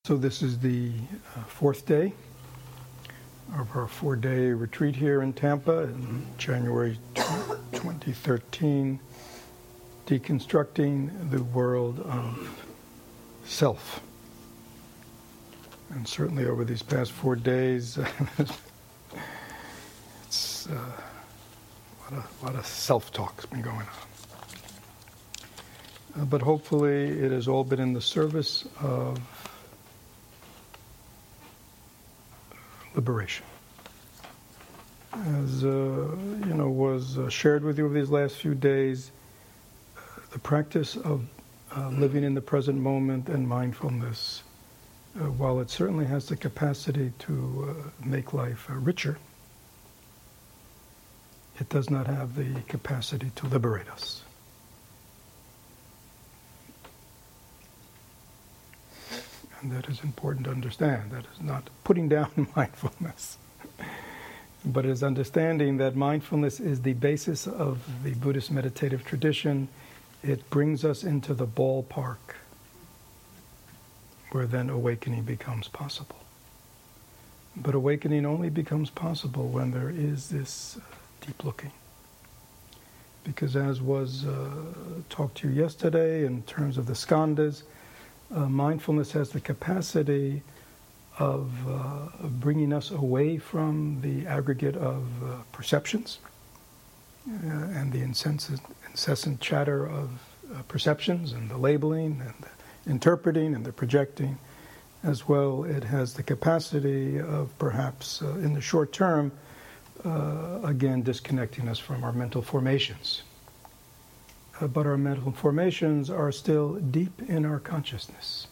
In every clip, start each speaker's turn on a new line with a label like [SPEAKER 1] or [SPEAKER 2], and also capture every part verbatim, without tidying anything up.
[SPEAKER 1] So this is the uh, fourth day of our four-day retreat here in Tampa in January twenty thirteen, deconstructing the world of self. And certainly over these past four days, it's uh, a, lot of, a lot of self-talk's been going on. Uh, but hopefully it has all been in the service of liberation. As uh, you know, was uh, shared with you over these last few days, uh, the practice of uh, living in the present moment and mindfulness, uh, while it certainly has the capacity to uh, make life uh, richer, it does not have the capacity to liberate us. And that is important to understand. That is not putting down mindfulness, but it is understanding that mindfulness is the basis of the Buddhist meditative tradition. It brings us into the ballpark where then awakening becomes possible. But awakening only becomes possible when there is this uh, deep looking. Because as was uh, talked to you yesterday in terms of the skandhas, Uh, mindfulness has the capacity of uh, bringing us away from the aggregate of uh, perceptions uh, and the incessant, incessant chatter of uh, perceptions and the labeling and the interpreting and the projecting. As well, it has the capacity of perhaps uh, in the short term, uh, again, disconnecting us from our mental formations. Uh, but our mental formations are still deep in our consciousness.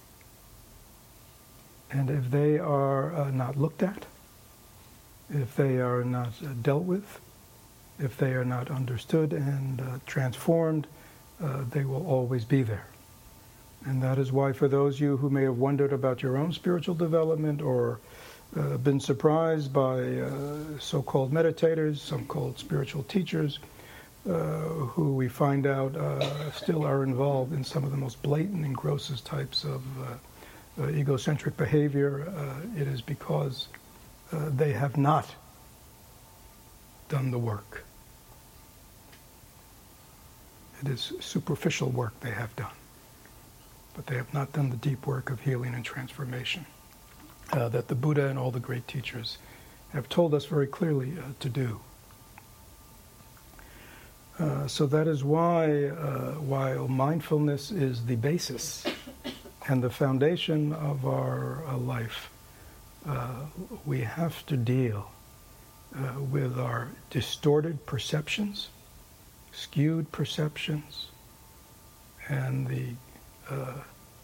[SPEAKER 1] And if they are uh, not looked at, if they are not uh, dealt with, if they are not understood and uh, transformed, uh, they will always be there. And that is why for those of you who may have wondered about your own spiritual development or uh, been surprised by uh, so-called meditators, some called spiritual teachers, Uh, who we find out uh, still are involved in some of the most blatant and grossest types of uh, uh, egocentric behavior, uh, it is because uh, they have not done the work. It is superficial work they have done, but they have not done the deep work of healing and transformation uh, that the Buddha and all the great teachers have told us very clearly uh, to do. Uh, so that is why, uh, while mindfulness is the basis and the foundation of our uh, life, uh, we have to deal uh, with our distorted perceptions, skewed perceptions, and the, uh,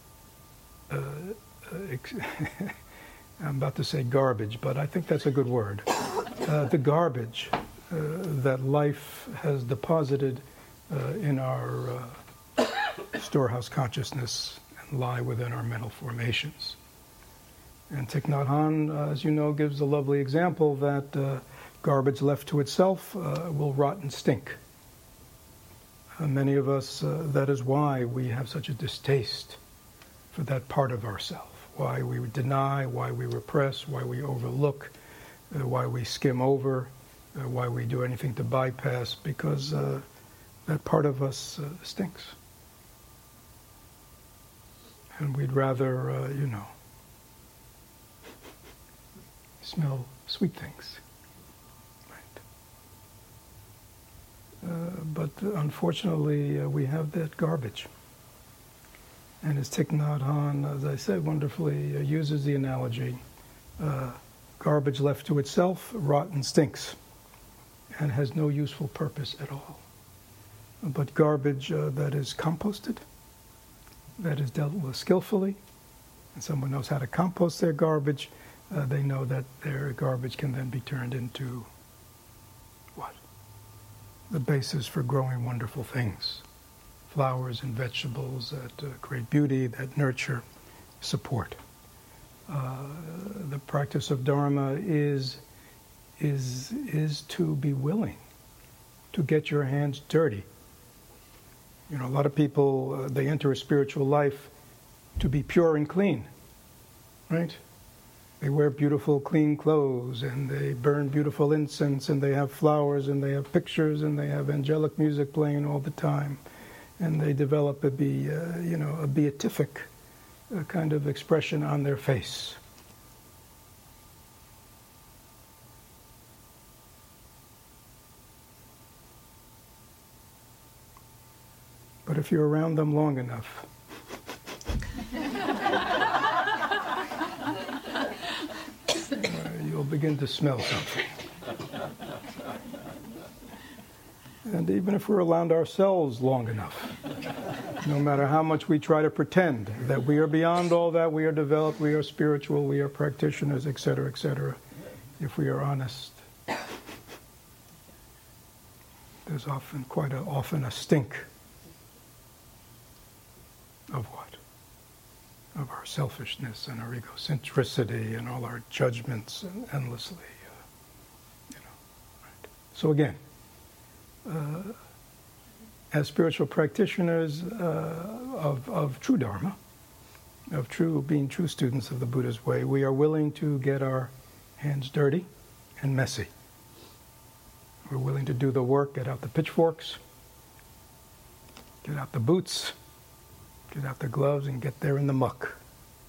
[SPEAKER 1] uh, ex- I'm about to say garbage, but I think that's a good word, uh, the garbage Uh, that life has deposited uh, in our uh, storehouse consciousness and lie within our mental formations. And Thich Nhat Hanh, uh, as you know, gives a lovely example that uh, garbage left to itself uh, will rot and stink. Uh, many of us, uh, that is why we have such a distaste for that part of ourselves, why we deny, why we repress, why we overlook, uh, why we skim over, Uh, why we do anything to bypass, because uh, that part of us uh, stinks. And we'd rather, uh, you know, smell sweet things. Right? Uh, but unfortunately, uh, we have that garbage. And as Thich Nhat Hanh, as I said, wonderfully uh, uses the analogy, uh, garbage left to itself, rotten stinks, and has no useful purpose at all. But garbage uh, that is composted, that is dealt with skillfully, and someone knows how to compost their garbage, uh, they know that their garbage can then be turned into what? The basis for growing wonderful things. Flowers and vegetables that uh, create beauty, that nurture, support. Uh, the practice of Dharma is is is to be willing to get your hands dirty. You know, a lot of people, uh, they enter a spiritual life to be pure and clean. right? They wear beautiful, clean clothes, and they burn beautiful incense, and they have flowers, and they have pictures, and they have angelic music playing all the time, and they develop a be, uh, you know, a beatific uh, kind of expression on their face. But if you're around them long enough, uh, you'll begin to smell something. And even if we're around ourselves long enough, no matter how much we try to pretend that we are beyond all that, we are developed, we are spiritual, we are practitioners, et cetera, et cetera, if we are honest, there's often quite a, often a stink of what? Of our selfishness and our egocentricity and all our judgments and endlessly, uh, you know. Right. So again, uh, as spiritual practitioners uh, of, of true Dharma, of true being true students of the Buddha's way, we are willing to get our hands dirty and messy. We're willing to do the work, get out the pitchforks, get out the boots, get out the gloves, and get there in the muck.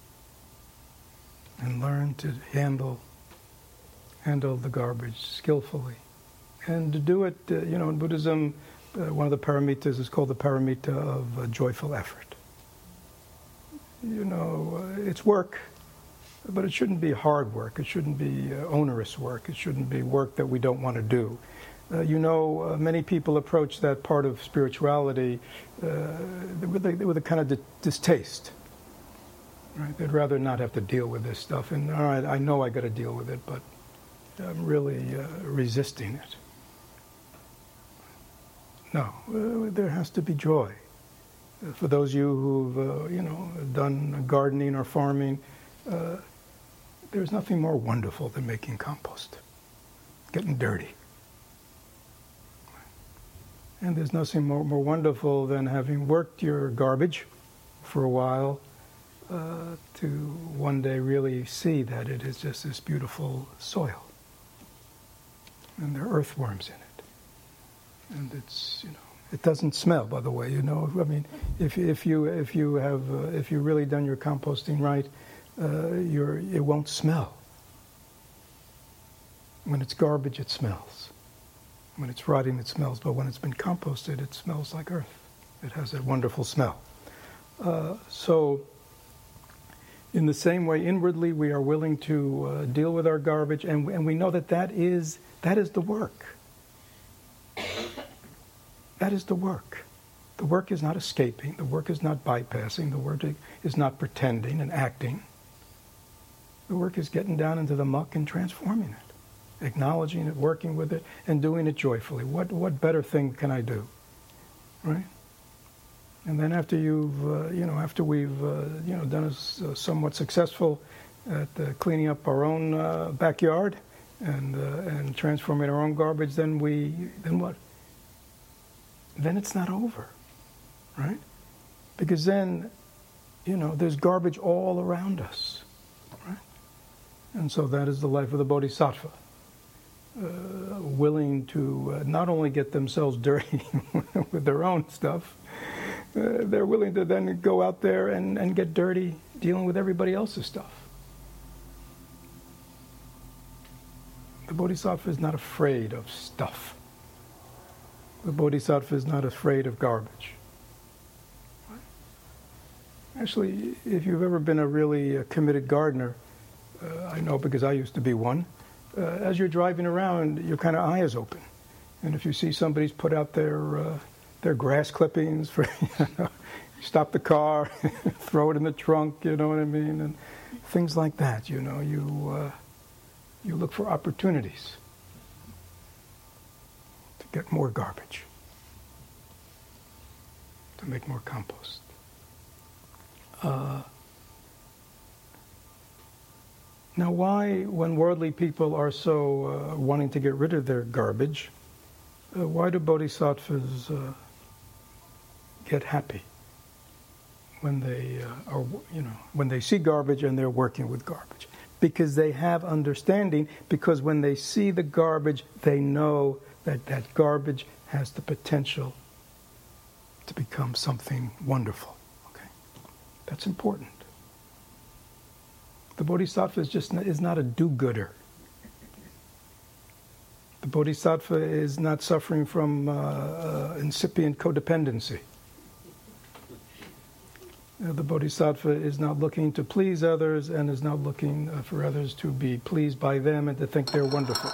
[SPEAKER 1] And learn to handle handle the garbage skillfully. And to do it, uh, you know, in Buddhism, uh, one of the paramitas is called the paramita of uh, joyful effort. You know, uh, it's work, but it shouldn't be hard work. It shouldn't be uh, onerous work. It shouldn't be work that we don't want to do. Uh, you know, uh, many people approach that part of spirituality uh, with, a, with a kind of di- distaste. Right? They'd rather not have to deal with this stuff. And all right, I know I got to deal with it, but I'm really uh, resisting it. No, uh, there has to be joy. Uh, for those of you who've, uh, you know, done gardening or farming, uh, there's nothing more wonderful than making compost, getting dirty. And there's nothing more, more wonderful than having worked your garbage for a while uh, to one day really see that it is just this beautiful soil. And there are earthworms in it. And it's, you know, it doesn't smell, by the way, you know. I mean, if, if, you, if, you have, uh, if you've really done your composting right, uh, you're, it won't smell. When it's garbage, it smells. When it's rotting, it smells, but when it's been composted, it smells like earth. It has that wonderful smell. Uh, so, in the same way, inwardly, we are willing to uh, deal with our garbage, and, and we know that that is, that is the work. That is the work. The work is not escaping. The work is not bypassing. The work is not pretending and acting. The work is getting down into the muck and transforming it. Acknowledging it, working with it, and doing it joyfully. What what better thing can I do, right? And then after you've, uh, you know, after we've, uh, you know, done us uh, somewhat successful at uh, cleaning up our own uh, backyard and uh, and transforming our own garbage, then we, then what? Then it's not over, right? Because then, you know, there's garbage all around us, right? And so that is the life of the Bodhisattva. Uh, willing to uh, not only get themselves dirty with their own stuff, uh, they're willing to then go out there and, and get dirty dealing with everybody else's stuff. The Bodhisattva is not afraid of stuff. The Bodhisattva is not afraid of garbage. Actually, if you've ever been a really uh, committed gardener, uh, I know because I used to be one, Uh, as you're driving around, your kind of eye is open, and if you see somebody's put out their uh, their grass clippings, for you know, stop the car, throw it in the trunk, you know what I mean, and things like that. You know, you uh, you look for opportunities to get more garbage, to make more compost. Uh, Now, why, when worldly people are so uh, wanting to get rid of their garbage, uh, why do bodhisattvas uh, get happy? when they uh, are, you know, when they see garbage and they're working with garbage, because they have understanding. Because when they see the garbage, they know that that garbage has the potential to become something wonderful. Okay, that's important. The bodhisattva is just is not a do-gooder. The bodhisattva is not suffering from uh, uh, incipient codependency. Uh, the bodhisattva is not looking to please others and is not looking uh, for others to be pleased by them and to think they're wonderful.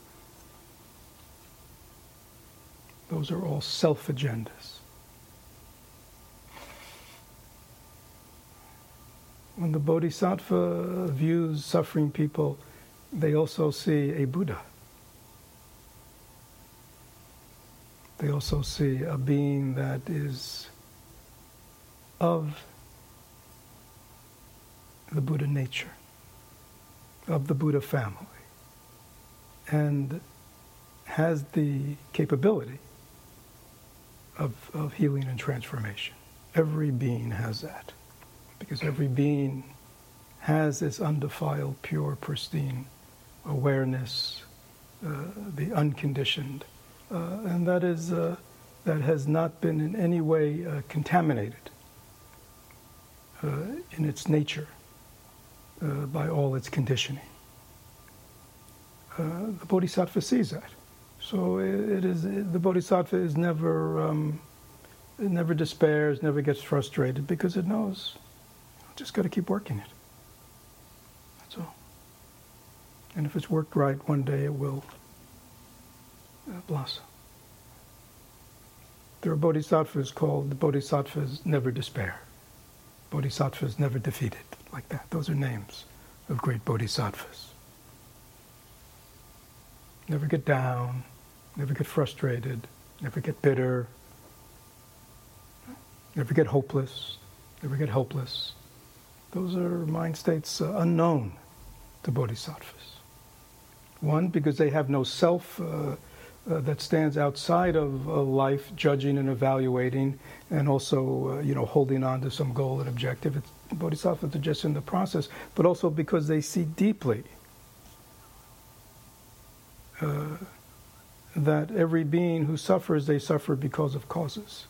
[SPEAKER 1] Those are all self-agendas. When the bodhisattva views suffering people, they also see a Buddha. They also see a being that is of the Buddha nature, of the Buddha family, and has the capability of, of healing and transformation. Every being has that, because every being has this undefiled, pure, pristine awareness, uh, the unconditioned, uh, and that is uh, that has not been in any way uh, contaminated uh, in its nature uh, by all its conditioning. Uh, the bodhisattva sees that, so it, it is it, the bodhisattva is never um, it never despairs, never gets frustrated, because it knows just got to keep working it. That's all. And if it's worked right, one day it will uh, blossom. There are bodhisattvas called the bodhisattvas never despair. Bodhisattvas never defeated, like that. Those are names of great bodhisattvas. Never get down, never get frustrated, never get bitter, never get hopeless, never get helpless. Those are mind states uh, unknown to bodhisattvas. One, because they have no self uh, uh, that stands outside of uh, life, judging and evaluating, and also, uh, you know, holding on to some goal and objective. It's, bodhisattvas are just in the process, but also because they see deeply uh, that every being who suffers, they suffer because of causes.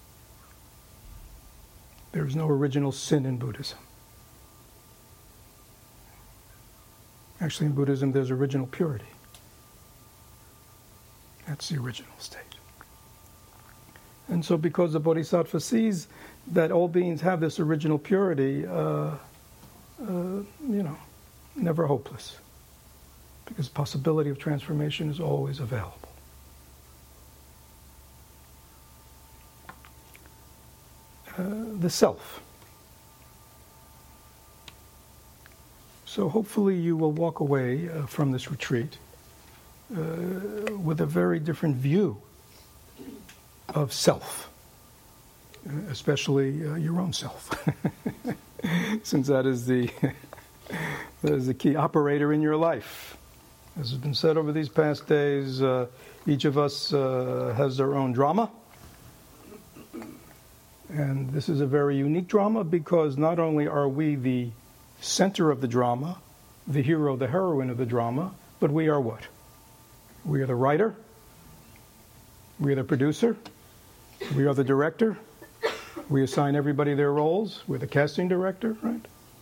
[SPEAKER 1] There is no original sin in Buddhism. Actually, in Buddhism, there's original purity. That's the original state. And so because the bodhisattva sees that all beings have this original purity, uh, uh, you know, never hopeless. Because possibility of transformation is always available. Uh, the self. So hopefully you will walk away uh, from this retreat uh, with a very different view of self, uh, especially uh, your own self, since that is the that is the key operator in your life. As has been said over these past days, uh, each of us uh, has their own drama. And this is a very unique drama because not only are we the center of the drama, the hero, the heroine of the drama, but we are what? We are the writer, we are the producer, we are the director, we assign everybody their roles, we're the casting director, right?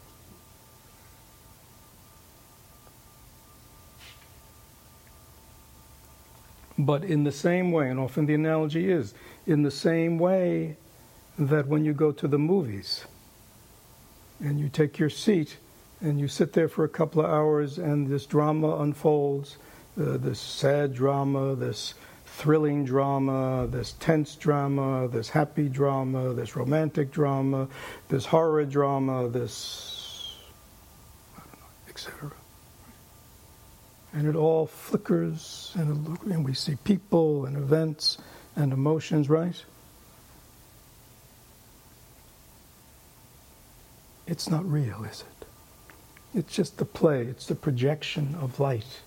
[SPEAKER 1] But in the same way, and often the analogy is, in the same way that when you go to the movies and you take your seat and you sit there for a couple of hours and this drama unfolds, uh, this sad drama, this thrilling drama, this tense drama, this happy drama, this romantic drama, this horror drama, this, I don't know, et cetera. And it all flickers, and, it, and we see people and events and emotions, right? It's not real, is it? It's just the play, it's the projection of light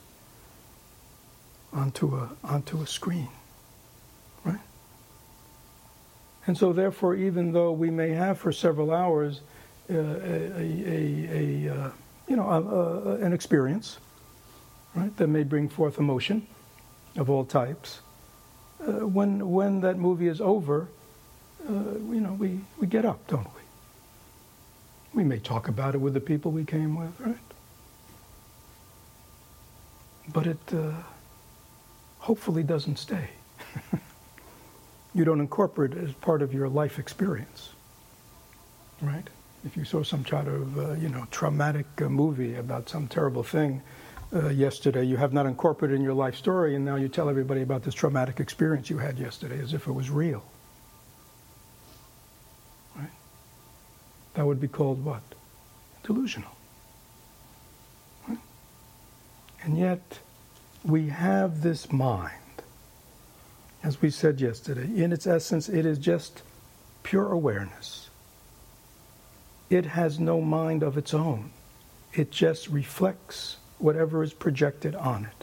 [SPEAKER 1] onto a onto a screen, right? And so therefore, even though we may have for several hours uh, a, a, a uh, you know, a, a, an experience, right, that may bring forth emotion of all types, uh, when, when that movie is over, uh, you know, we, we get up, don't we? We may talk about it with the people we came with, right? But it uh, hopefully doesn't stay. You don't incorporate it as part of your life experience, right? If you saw some kind of, uh, you know, traumatic uh, movie about some terrible thing uh, yesterday, you have not incorporated it in your life story, and now you tell everybody about this traumatic experience you had yesterday as if it was real, right? That would be called what? Delusional. Right? And yet, we have this mind. As we said yesterday, in its essence, it is just pure awareness. It has no mind of its own. It just reflects whatever is projected on it.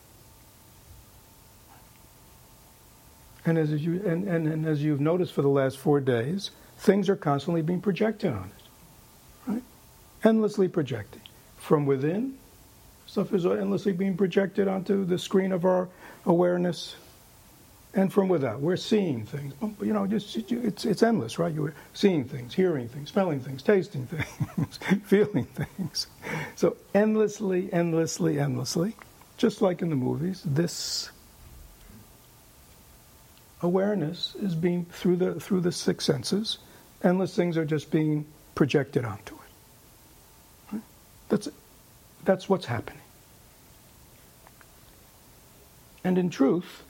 [SPEAKER 1] And as you and, and, and as you've noticed for the last four days, things are constantly being projected on it, right? Endlessly projecting. From within, stuff is endlessly being projected onto the screen of our awareness. And from without, we're seeing things. You know, just it's it's endless, right? You're seeing things, hearing things, smelling things, tasting things, feeling things. So endlessly, endlessly, endlessly, just like in the movies, this awareness is being through the through the six senses. Endless things are just being projected onto it. Right? That's that's what's happening. And in truth,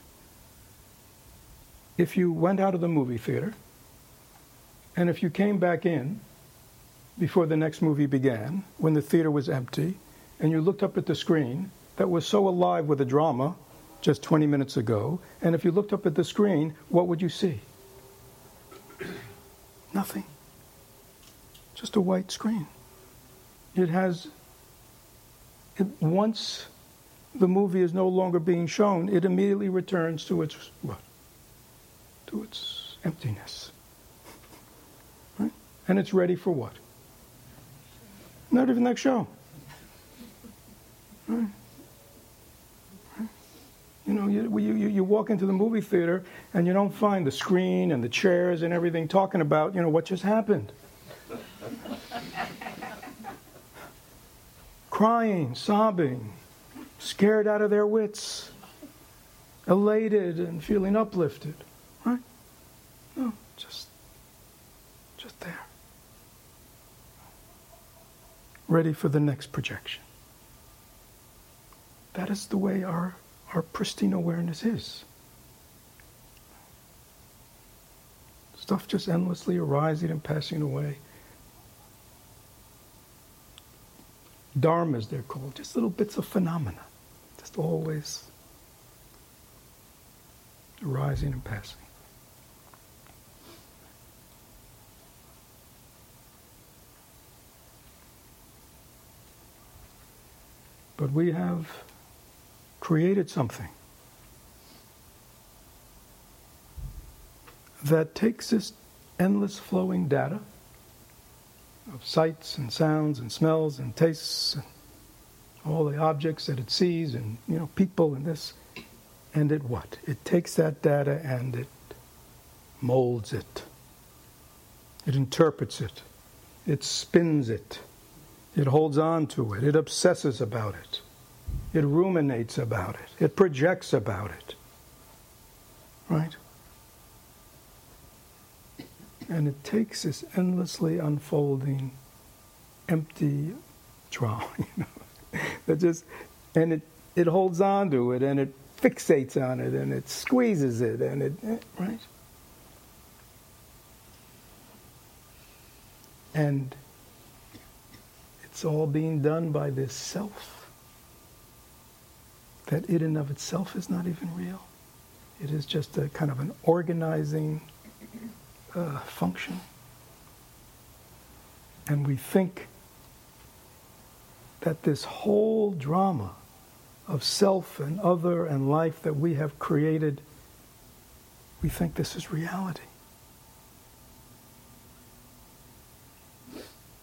[SPEAKER 1] if you went out of the movie theater, and if you came back in before the next movie began, when the theater was empty, and you looked up at the screen that was so alive with the drama just twenty minutes ago, and if you looked up at the screen, what would you see? Nothing. Just a white screen. It has, it, once the movie is no longer being shown, it immediately returns to its what? To its emptiness. Right? And it's ready for what? Not even the next show. Right? Right? You know, you, you, you walk into the movie theater and you don't find the screen and the chairs and everything talking about, you know, what just happened. Crying, sobbing, scared out of their wits, elated and feeling uplifted. Right? No, just, just there. Ready for the next projection. That is the way our, our pristine awareness is. Stuff just endlessly arising and passing away. Dharmas, they're called, just little bits of phenomena. Just always arising and passing. But we have created something that takes this endless flowing data of sights and sounds and smells and tastes and all the objects that it sees and, you know, people and this, and it what? It takes that data and it molds it. It interprets it. It spins it. It holds on to it. It obsesses about it. It ruminates about it. It projects about it. Right? And it takes this endlessly unfolding, empty drama, you know, that just, and it, it holds on to it, and it fixates on it, and it squeezes it, and it, right? And it's all being done by this self, that in and of itself is not even real. It is just a kind of an organizing uh, function. And we think that this whole drama of self and other and life that we have created, we think this is reality.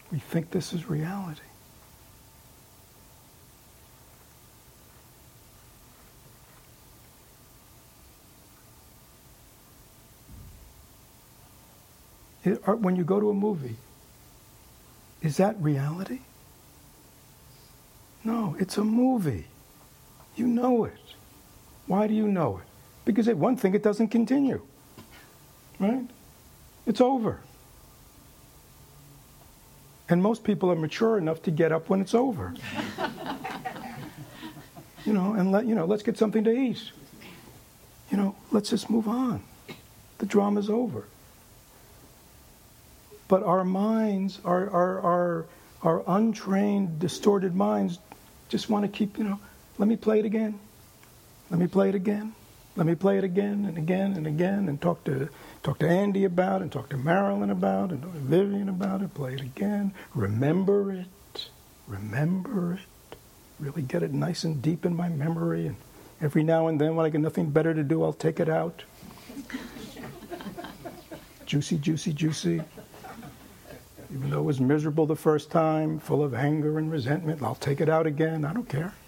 [SPEAKER 1] We think this is reality. It, or when you go to a movie, is that reality? No, it's a movie. You know it. Why do you know it? Because at one thing, it doesn't continue. Right? It's over. And most people are mature enough to get up when it's over. You know, and let, you know, let's get something to eat. You know, let's just move on. The drama's over. But our minds, our, our, our, our untrained, distorted minds just want to keep, you know, let me play it again. Let me play it again. Let me play it again and again and again and talk to talk to Andy about it, and talk to Marilyn about it, and talk to Vivian about it, play it again. Remember it. Remember it. Really get it nice and deep in my memory. And every now and then when I get nothing better to do, I'll take it out. Juicy, juicy, juicy. Even though it was miserable the first time, full of anger and resentment, I'll take it out again. I don't care.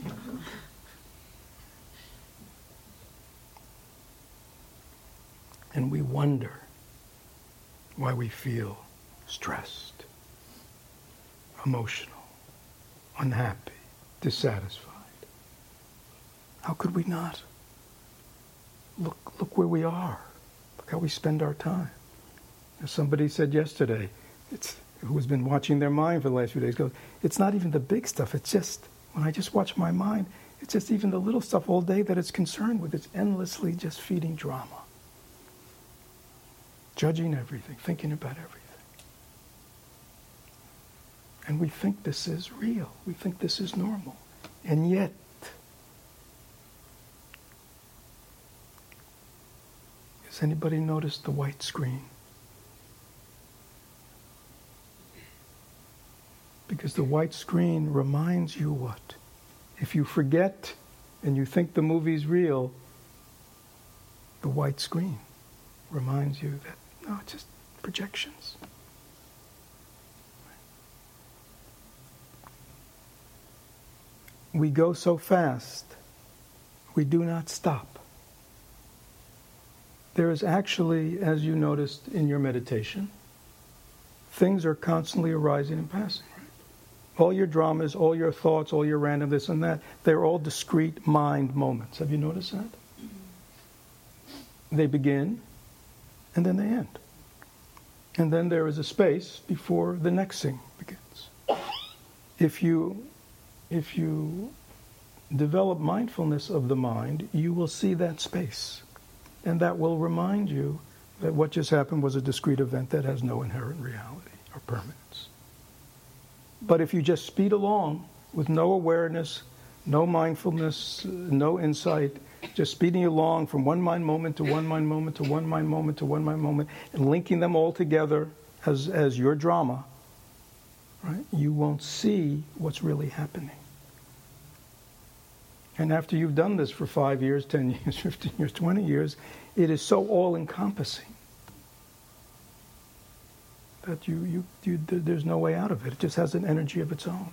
[SPEAKER 1] And we wonder why we feel stressed, emotional, unhappy, dissatisfied. How could we not? Look, look where we are. Look how we spend our time. As somebody said yesterday, it's, who has been watching their mind for the last few days, goes, it's not even the big stuff. It's just, when I just watch my mind, it's just even the little stuff all day that it's concerned with. It's endlessly just feeding drama. Judging everything, thinking about everything. And we think this is real. We think this is normal. And yet, has anybody noticed the white screen? Because the white screen reminds you what? If you forget and you think the movie's real, the white screen reminds you that, no, it's just projections. We go so fast, we do not stop. There is actually, as you noticed in your meditation, things are constantly arising and passing. Right? All your dramas, all your thoughts, all your random this and that, they're all discrete mind moments. Have you noticed that? They begin, and then they end. And then there is a space before the next thing begins. If you, if you develop mindfulness of the mind, you will see that space. And that will remind you that what just happened was a discrete event that has no inherent reality or permanence. But if you just speed along with no awareness, no mindfulness, no insight, just speeding along from one mind moment to one mind moment to one mind moment to one mind moment, and linking them all together as, as your drama, right? You won't see what's really happening. And after you've done this for five years, ten years, fifteen years, twenty years, it is so all-encompassing that you, you, you, there's no way out of it. It just has an energy of its own.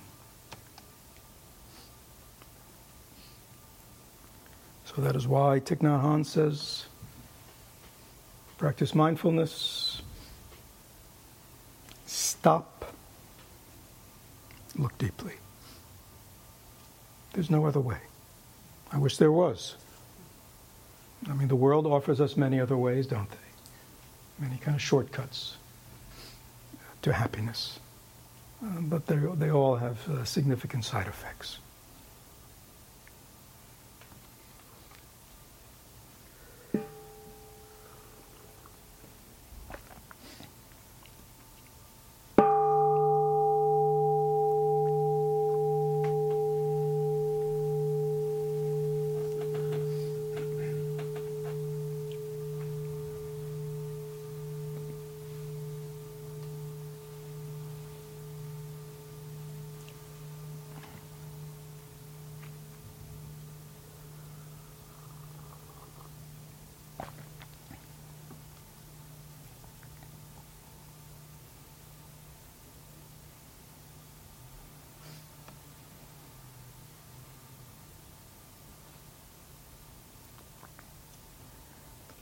[SPEAKER 1] So that is why Thich Nhat Hanh says, practice mindfulness, stop, look deeply. There's no other way. I wish there was. I mean, the world offers us many other ways, don't they? Many kind of shortcuts to happiness. Uh, but they all have uh, significant side effects.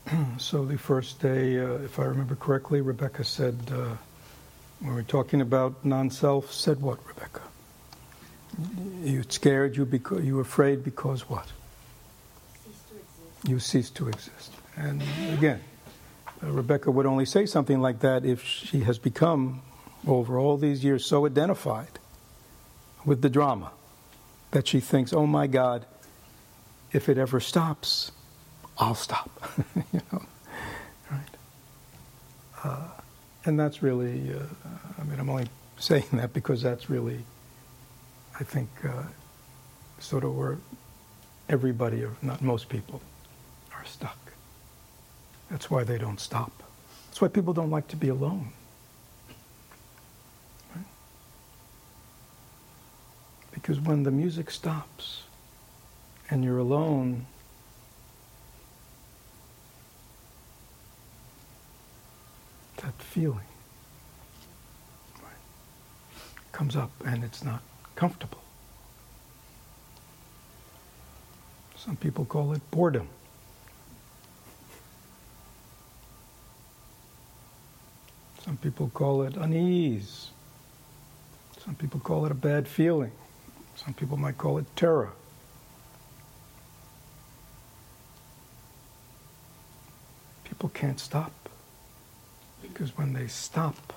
[SPEAKER 1] So the first day, uh, if I remember correctly, Rebecca said, uh, when we were talking about non-self, said what, Rebecca? You scared, you because you afraid because what?
[SPEAKER 2] Cease to exist.
[SPEAKER 1] You cease to exist. And again, uh, Rebecca would only say something like that if she has become, over all these years, so identified with the drama that she thinks, oh my God, if it ever stops, I'll stop. You know, right? Uh, and that's really, uh, I mean, I'm only saying that because that's really, I think, uh, sort of where everybody, or not most people, are stuck. That's why they don't stop. That's why people don't like to be alone. Right? Because when the music stops and you're alone, that feeling, right, comes up and it's not comfortable. Some people call it boredom. Some people call it unease. Some people call it a bad feeling. Some people might call it terror. People can't stop. Because when they stop,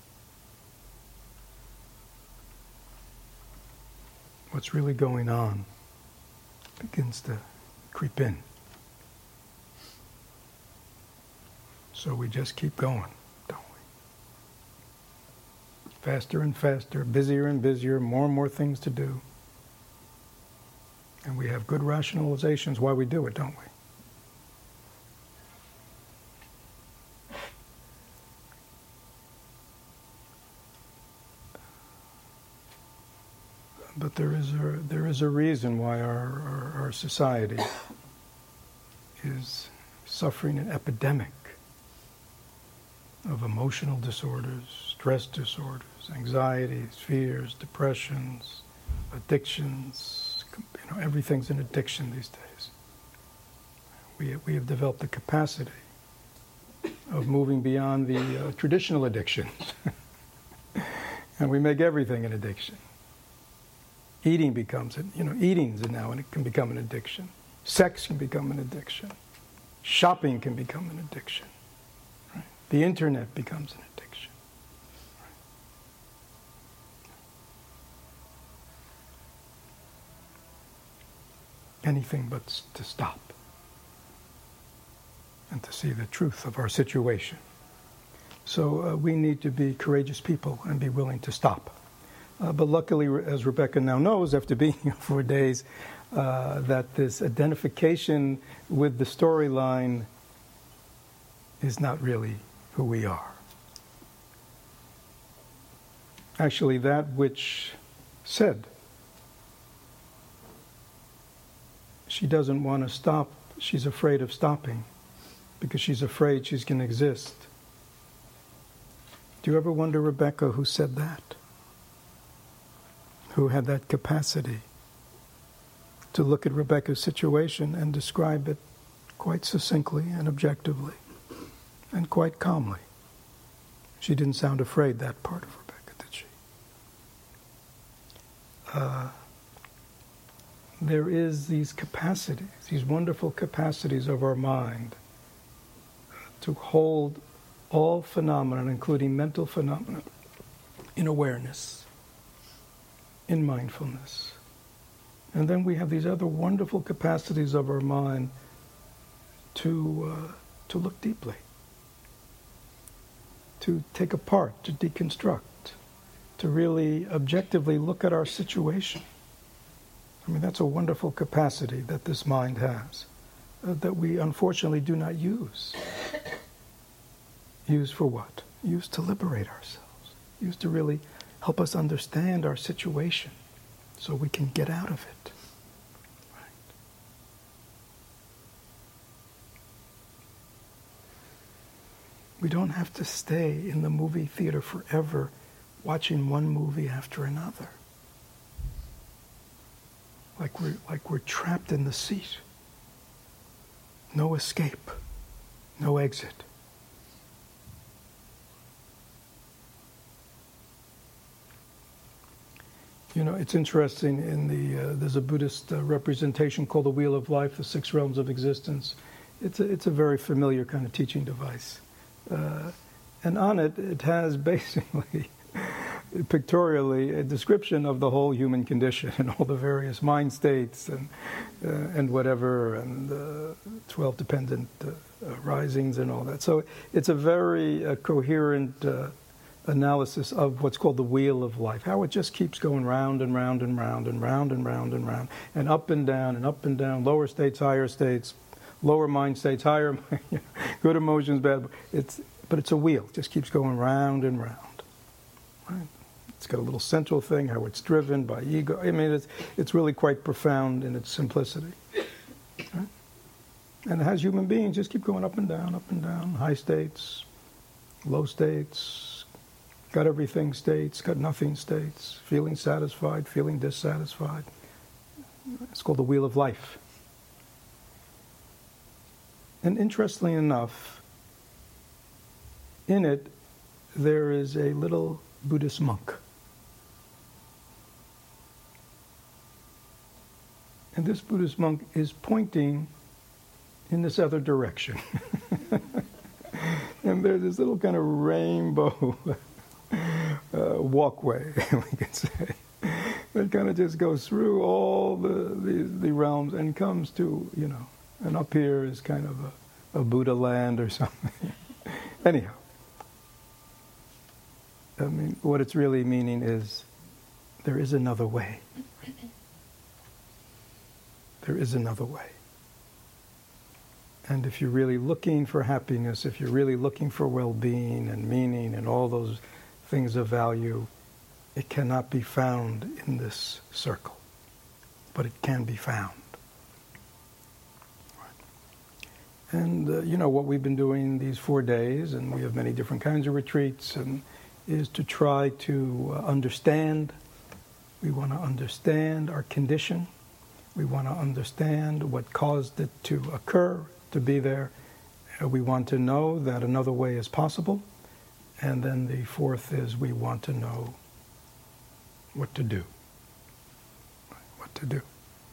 [SPEAKER 1] what's really going on begins to creep in. So we just keep going, don't we? Faster and faster, busier and busier, more and more things to do. And we have good rationalizations why we do it, don't we? But there is a there is a reason why our, our, our society is suffering an epidemic of emotional disorders, stress disorders, anxieties, fears, depressions, addictions. You know, everything's an addiction these days. We we have developed the capacity of moving beyond the uh, traditional addictions, and we make everything an addiction. Eating becomes, you know, eating's now, and it can become an addiction. Sex can become an addiction. Shopping can become an addiction. Right? The internet becomes an addiction. Right? Anything but to stop and to see the truth of our situation. So uh, we need to be courageous people and be willing to stop. Uh, but luckily, as Rebecca now knows, after being here for days, uh, that this identification with the storyline is not really who we are. Actually, that which said she doesn't want to stop, she's afraid of stopping because she's afraid she's going to exist. Do you ever wonder, Rebecca, who said that? Who had that capacity to look at Rebecca's situation and describe it quite succinctly and objectively and quite calmly. She didn't sound afraid, that part of Rebecca, did she? Uh, there is these capacities, these wonderful capacities of our mind to hold all phenomena, including mental phenomena, in awareness, in mindfulness. And then we have these other wonderful capacities of our mind to uh, to look deeply, to take apart, to deconstruct, to really objectively look at our situation. I mean, that's a wonderful capacity that this mind has, uh, that we unfortunately do not use. Use for what? Use to liberate ourselves. Use to really help us understand our situation so we can get out of it. Right. We don't have to stay in the movie theater forever watching one movie after another. Like we're, like we're trapped in the seat. No escape. no exit. You know, it's interesting, in the, uh, there's a Buddhist uh, representation called the Wheel of Life, the Six Realms of Existence. It's a, it's a very familiar kind of teaching device. Uh, and on it, it has basically, pictorially, a description of the whole human condition and all the various mind states and, uh, and whatever, and uh, twelve dependent uh, risings and all that. So it's a very uh, coherent uh, analysis of what's called the wheel of life, how it just keeps going round and round and round and round and round and round, and up and down and up and down, lower states, higher states, lower mind states, higher, good emotions, bad. It's, but it's a wheel, it just keeps going round and round. Right? It's got a little central thing, how it's driven by ego. I mean, it's, it's really quite profound in its simplicity. Right? And it has human beings just keep going up and down, up and down, high states, low states, got everything states, got nothing states, feeling satisfied, feeling dissatisfied. It's called the Wheel of Life. And interestingly enough, in it, there is a little Buddhist monk. And this Buddhist monk is pointing in this other direction. And there's this little kind of rainbow Uh, walkway, we could say, that kind of just goes through all the, the the realms and comes to, you know, and up here is kind of a, a Buddha land or something. Anyhow, I mean, what it's really meaning is there is another way. There is another way. And if you're really looking for happiness, if you're really looking for well-being and meaning and all those things of value, it cannot be found in this circle, but it can be found. Right. And uh, you know what we've been doing these four days, and we have many different kinds of retreats, and is to try to uh, understand. We want to understand our condition. We want to understand what caused it to occur, to be there. Uh, we want to know that another way is possible. And then the fourth is we want to know what to do. What to do.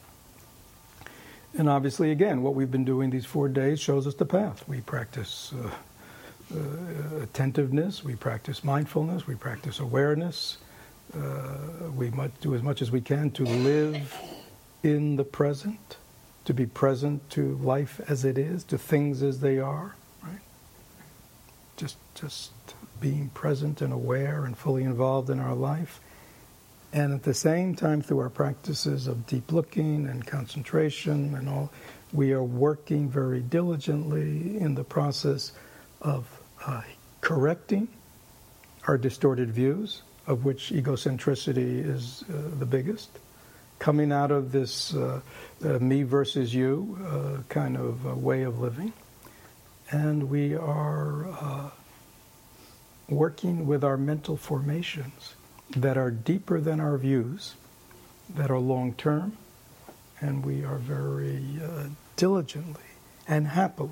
[SPEAKER 1] And obviously, again, what we've been doing these four days shows us the path. We practice uh, uh, attentiveness, we practice mindfulness, we practice awareness. Uh, we must do as much as we can to live in the present, to be present to life as it is, to things as they are, right? Just, just being present and aware and fully involved in our life. And at the same time, through our practices of deep looking and concentration and all, we are working very diligently in the process of uh, correcting our distorted views, of which egocentricity is uh, the biggest, coming out of this uh, uh, me versus you uh, kind of uh, way of living. And we are uh, working with our mental formations that are deeper than our views, that are long-term, and we are very uh, diligently and happily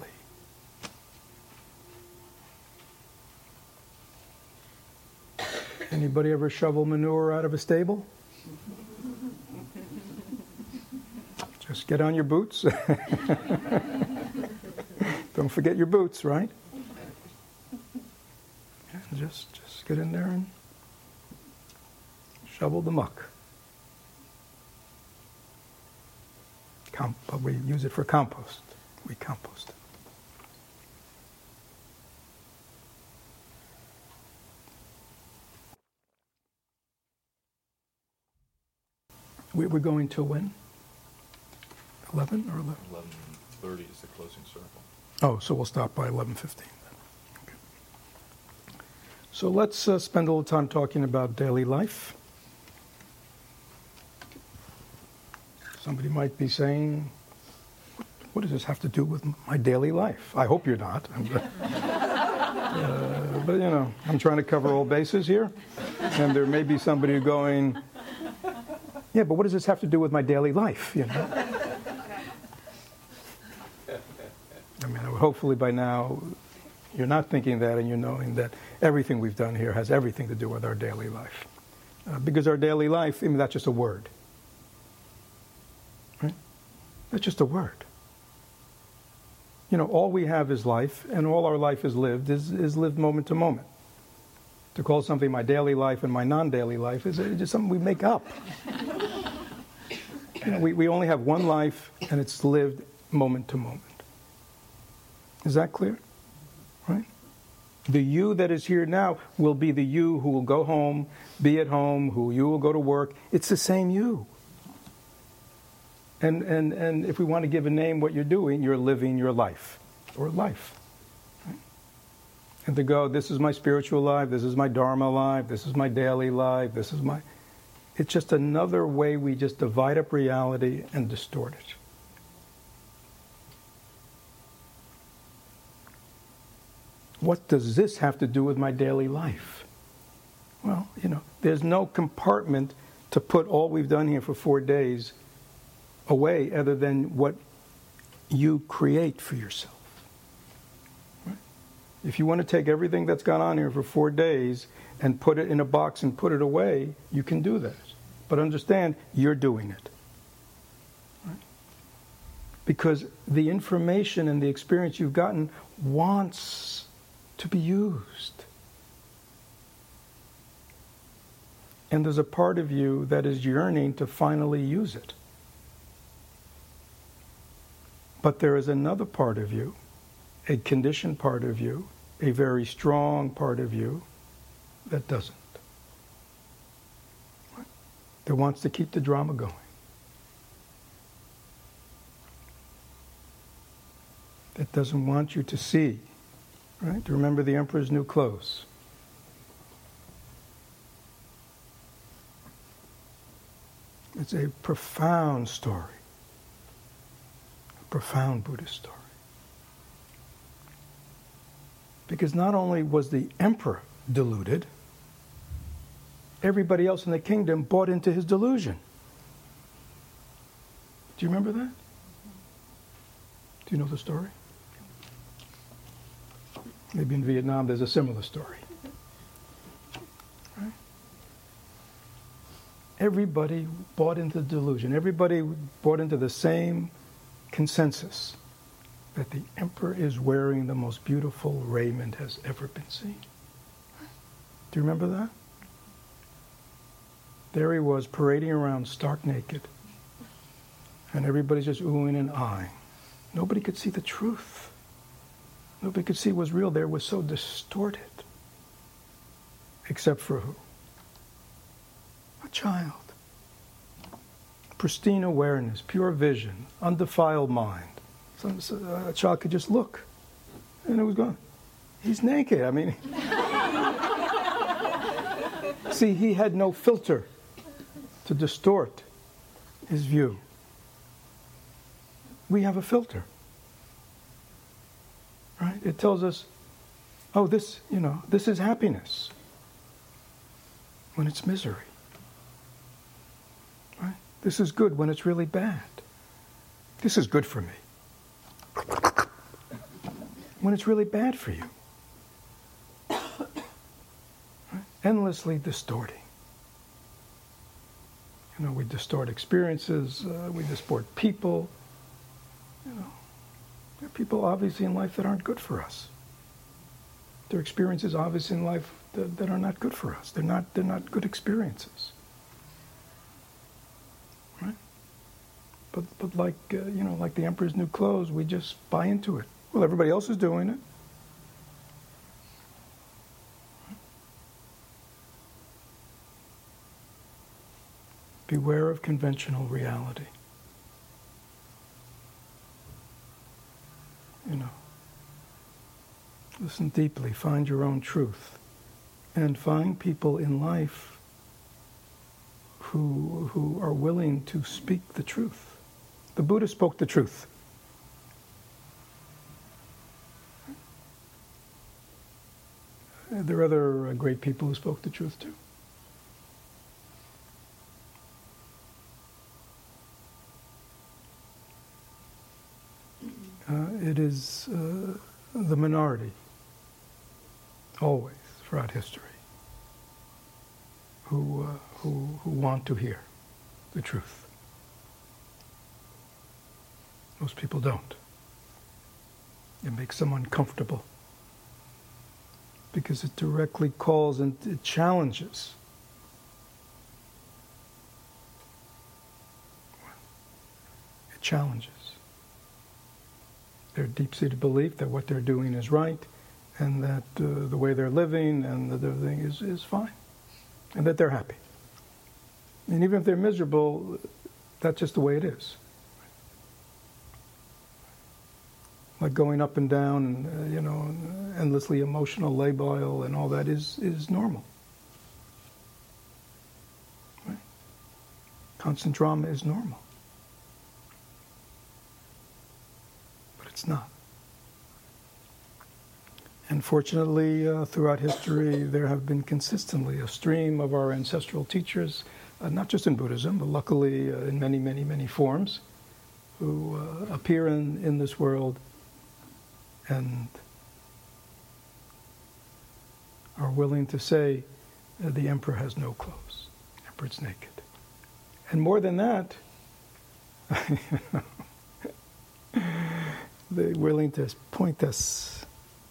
[SPEAKER 1] Anybody ever shovel manure out of a stable? Just get on your boots. Don't forget your boots, right? And just, just get in there and shovel the muck. Com- but we use it for compost. We compost it. We, we're going to when? eleven or eleven?
[SPEAKER 3] eleven thirty is the closing circle.
[SPEAKER 1] Oh, so we'll stop by eleven fifteen then. Okay. So let's uh, spend a little time talking about daily life. Somebody might be saying, what does this have to do with my daily life? I hope you're not. uh, but, you know, I'm trying to cover all bases here. And there may be somebody going, yeah, but what does this have to do with my daily life, you know? I mean, I would hopefully by now you're not thinking that, and you're knowing that everything we've done here has everything to do with our daily life. Uh, because our daily life, I mean, that's just a word. Right? That's just a word. You know, all we have is life, and all our life is lived, is, is lived moment to moment. To call something my daily life and my non-daily life is just something we make up. You know, we, we only have one life, and it's lived moment to moment. Is that clear? Right? The you that is here now will be the you who will go home, be at home, who you will go to work. It's the same you. And, and, and if we want to give a name what you're doing, you're living your life, or life. Right? And to go, this is my spiritual life, this is my Dharma life, this is my daily life, this is my... It's just another way we just divide up reality and distort it. What does this have to do with my daily life? Well, you know, there's no compartment to put all we've done here for four days away other than what you create for yourself. Right? If you want to take everything that's gone on here for four days and put it in a box and put it away, you can do that. But understand, you're doing it. Right? Because the information and the experience you've gotten wants to be used. And there's a part of you that is yearning to finally use it. But there is another part of you, a conditioned part of you, a very strong part of you, that doesn't. Right? That wants to keep the drama going. That doesn't want you to see. Right? To remember the emperor's new clothes. It's a profound story. A profound Buddhist story. Because not only was the emperor deluded, everybody else in the kingdom bought into his delusion. Do you remember that? Do you know the story? Maybe in Vietnam there's a similar story. Right? Everybody bought into the delusion. Everybody bought into the same consensus that the emperor is wearing the most beautiful raiment has ever been seen. Do you remember that? There he was parading around stark naked. And everybody's just oohing and eyeing. Nobody could see the truth. Nobody could see what was real there. It was so distorted. Except for who? A child. Pristine awareness, pure vision, undefiled mind. So, so a child could just look. And it was gone. He's naked. I mean... See, he had no filter to distort his view. We have a filter. Right? It tells us, oh, this, you know, this is happiness. When it's misery. Right? This is good when it's really bad. This is good for me. When it's really bad for you. Right? Endlessly distorting. You know, we distort experiences, uh, we distort people. You know, there are people obviously in life that aren't good for us. There are experiences obviously in life that, that are not good for us. They're not, they're not good experiences. Right? But, but like, uh, you know, like the emperor's new clothes, we just buy into it. Well, everybody else is doing it. Beware of conventional reality. You know, listen deeply, find your own truth, and find people in life who, who are willing to speak the truth. The Buddha spoke the truth. There are other uh, great people who spoke the truth too. uh, it is uh, the minority, always throughout history, who, uh, who, who want to hear the truth. Most people don't. It makes them uncomfortable because it directly calls and it challenges it challenges their deep-seated belief that what they're doing is right and that uh, the way they're living and that everything is, is fine and that they're happy. And even if they're miserable, that's just the way it is. Like going up and down and, uh, you know, endlessly emotional labile and all that is, is normal. Right? Constant drama is normal. But it's not. And fortunately, uh, throughout history, there have been consistently a stream of our ancestral teachers, uh, not just in Buddhism, but luckily uh, in many, many, many forms, who uh, appear in, in this world and are willing to say, uh, the emperor has no clothes, the emperor's naked. And more than that, they're willing to point us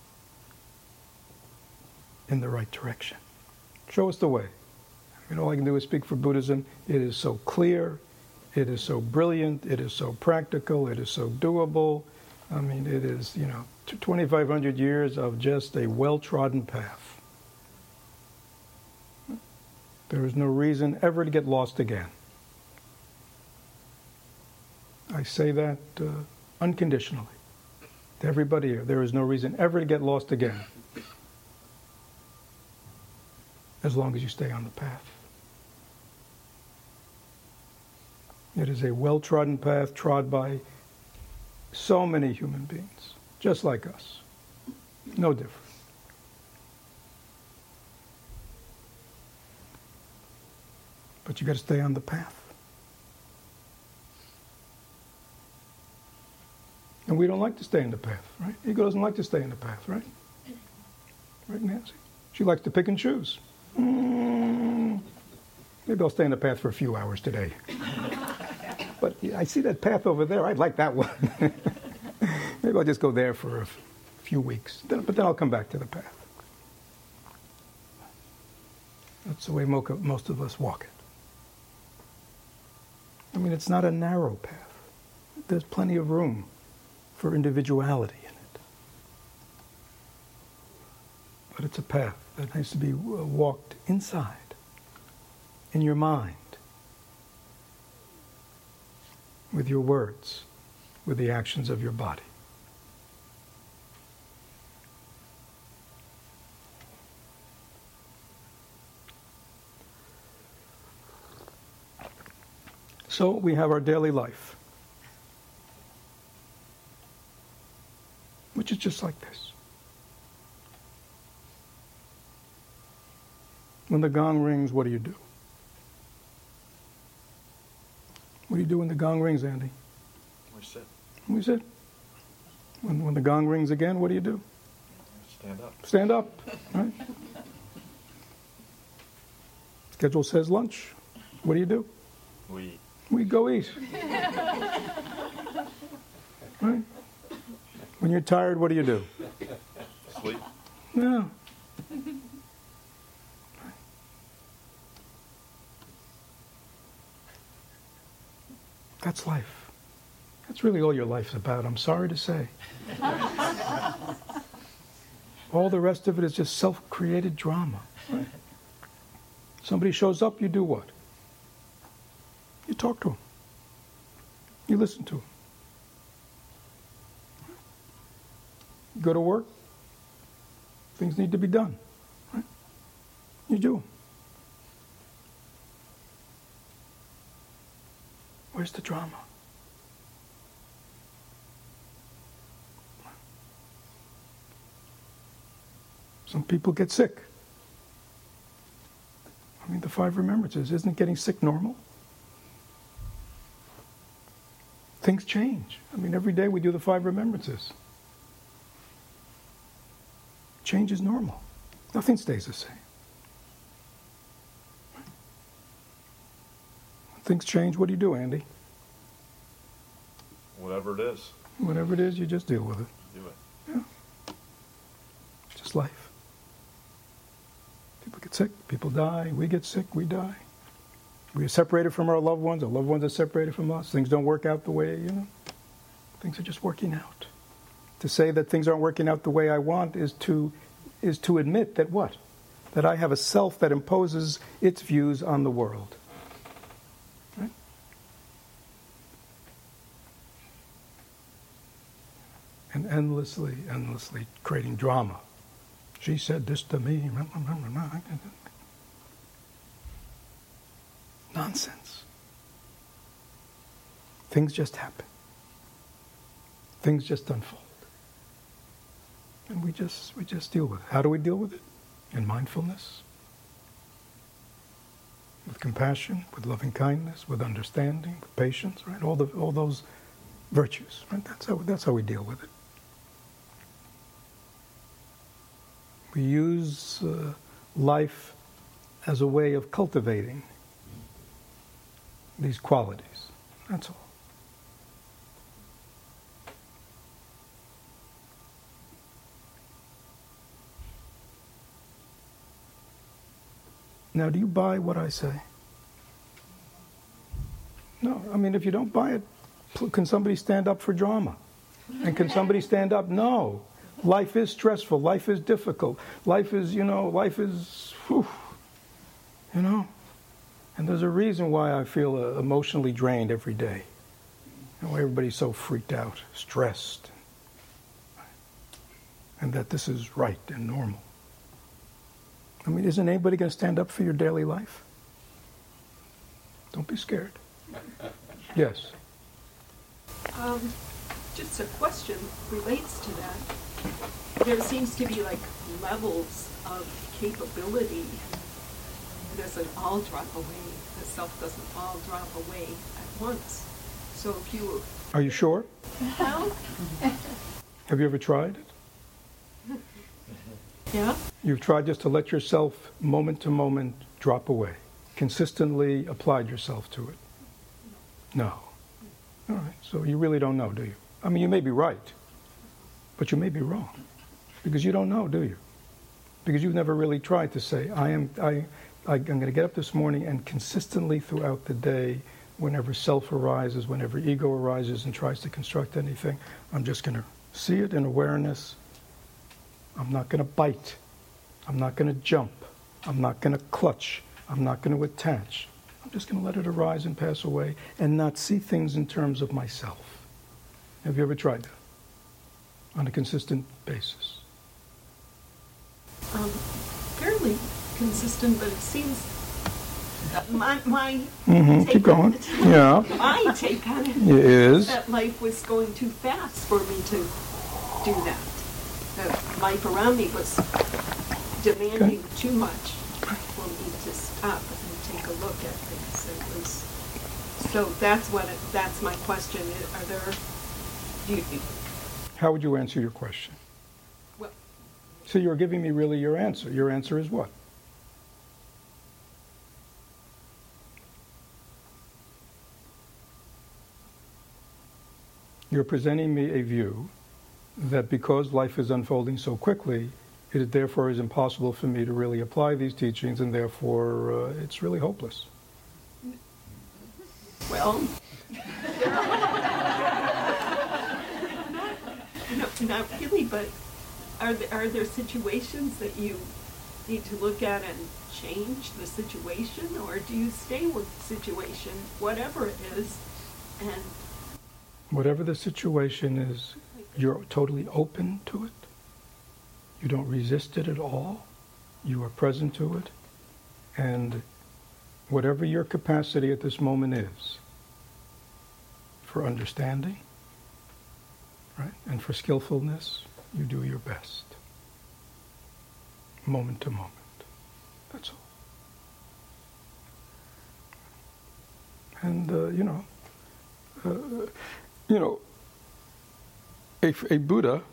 [SPEAKER 1] in the right direction. Show us the way. I mean, all I can do is speak for Buddhism. It is so clear, it is so brilliant, it is so practical, it is so doable. I mean, it is, you know, twenty-five hundred years of just a well-trodden path. There is no reason ever to get lost again. I say that uh, unconditionally to everybody here. There is no reason ever to get lost again, as long as you stay on the path. It is a well-trodden path, trod by so many human beings, just like us. No different. But you got to stay on the path. And we don't like to stay in the path, right? Ego doesn't like to stay in the path, right? Right, Nancy? She likes to pick and choose. Mm, maybe I'll stay in the path for a few hours today. But I see that path over there. I'd like that one. Maybe I'll just go there for a f- few weeks. Then, but then I'll come back to the path. That's the way mo- most of us walk it. I mean, it's not a narrow path. There's plenty of room for individuality in it. But it's a path that needs to be walked inside, in your mind, with your words, with the actions of your body. So we have our daily life, which is just like this. When the gong rings, what do you do? What do you do when the gong rings, Andy?
[SPEAKER 3] We sit.
[SPEAKER 1] We sit. When, when the gong rings again, what do you do?
[SPEAKER 3] Stand up.
[SPEAKER 1] Stand up, right? Schedule says lunch. What do you do?
[SPEAKER 3] We eat.
[SPEAKER 1] We go eat. Right? When you're tired, what do you do?
[SPEAKER 3] Sleep.
[SPEAKER 1] Yeah. That's life. That's really all your life's about, I'm sorry to say. All the rest of it is just self-created drama. Right? Somebody shows up, you do what? You talk to him. You listen to him. You go to work. Things need to be done. Right? You do them. Where's the drama? Some people get sick. I mean, the five remembrances, isn't getting sick normal? Things change. I mean, every day we do the five remembrances. Change is normal. Nothing stays the same. When things change, what do you do, Andy?
[SPEAKER 3] Whatever it is,
[SPEAKER 1] Whatever it is, you just deal with it.
[SPEAKER 3] do it.
[SPEAKER 1] Yeah. It's just life. People get sick, people die, we get sick, we die. We are separated from our loved ones, our loved ones are separated from us. Things don't work out the way, you know, things are just working out. To say that things aren't working out the way I want is to is to admit that what? That I have a self that imposes its views on the world. Right? And endlessly, endlessly creating drama. She said this to me. Nonsense. Things just happen. Things just unfold. And we just we just deal with it. How do we deal with it? In mindfulness, with compassion, with loving kindness, with understanding, with patience, right? All the all those virtues, right? That's how that's how we deal with it. We use uh, life as a way of cultivating these qualities. That's all. Now, do you buy what I say? No. I mean, if you don't buy it, can somebody stand up for drama? And can somebody stand up? No. Life is stressful. Life is difficult. Life is, you know, life is, whew, you know. And there's a reason why I feel uh, emotionally drained every day. You know, everybody's so freaked out, stressed. And that this is right and normal. I mean, isn't anybody going to stand up for your daily life? Don't be scared. Yes.
[SPEAKER 4] Um, just a question relates to that. There seems to be like levels of capability. It doesn't all drop away. The self doesn't all drop away at once. So if you...
[SPEAKER 1] Are you sure?
[SPEAKER 4] Well,
[SPEAKER 1] Have you ever tried it?
[SPEAKER 4] yeah.
[SPEAKER 1] You've tried just to let yourself, moment to moment, drop away. Consistently applied yourself to it? No. All right. So you really don't know, do you? I mean, you may be right, but you may be wrong. Because you don't know, do you? Because you've never really tried to say, I am, I, I, I'm going to get up this morning and consistently throughout the day, whenever self arises, whenever ego arises and tries to construct anything, I'm just going to see it in awareness. I'm not going to bite. I'm not going to jump. I'm not going to clutch. I'm not going to attach. I'm just going to let it arise and pass away and not see things in terms of myself. Have you ever tried that? On a consistent basis?
[SPEAKER 4] Um, fairly consistent, but it seems uh, my my
[SPEAKER 1] Mm-hmm.
[SPEAKER 4] take
[SPEAKER 1] Keep going.
[SPEAKER 4] on it,
[SPEAKER 1] Yeah.
[SPEAKER 4] my take on it
[SPEAKER 1] It is.
[SPEAKER 4] that life was going too fast for me to do that. That life around me was demanding
[SPEAKER 1] Okay.
[SPEAKER 4] too much for me to stop and take a look at things. It was, so that's what it, that's my question. Are there? Do you,
[SPEAKER 1] How would you answer your question?
[SPEAKER 4] well,
[SPEAKER 1] So you're giving me really your answer. Your answer is what? You're presenting me a view that because life is unfolding so quickly, it therefore is impossible for me to really apply these teachings, and therefore uh, it's really hopeless.
[SPEAKER 4] well. No, not really, but are there, are there situations that you need to look at and change the situation, or do you stay with the situation, whatever it is, and
[SPEAKER 1] Whatever the situation is, you're totally open to it. You don't resist it at all. You are present to it. And whatever your capacity at this moment is for understanding, right, and for skillfulness, you do your best. Moment to moment. That's all. And, uh, you know, uh, you know, a, a Buddha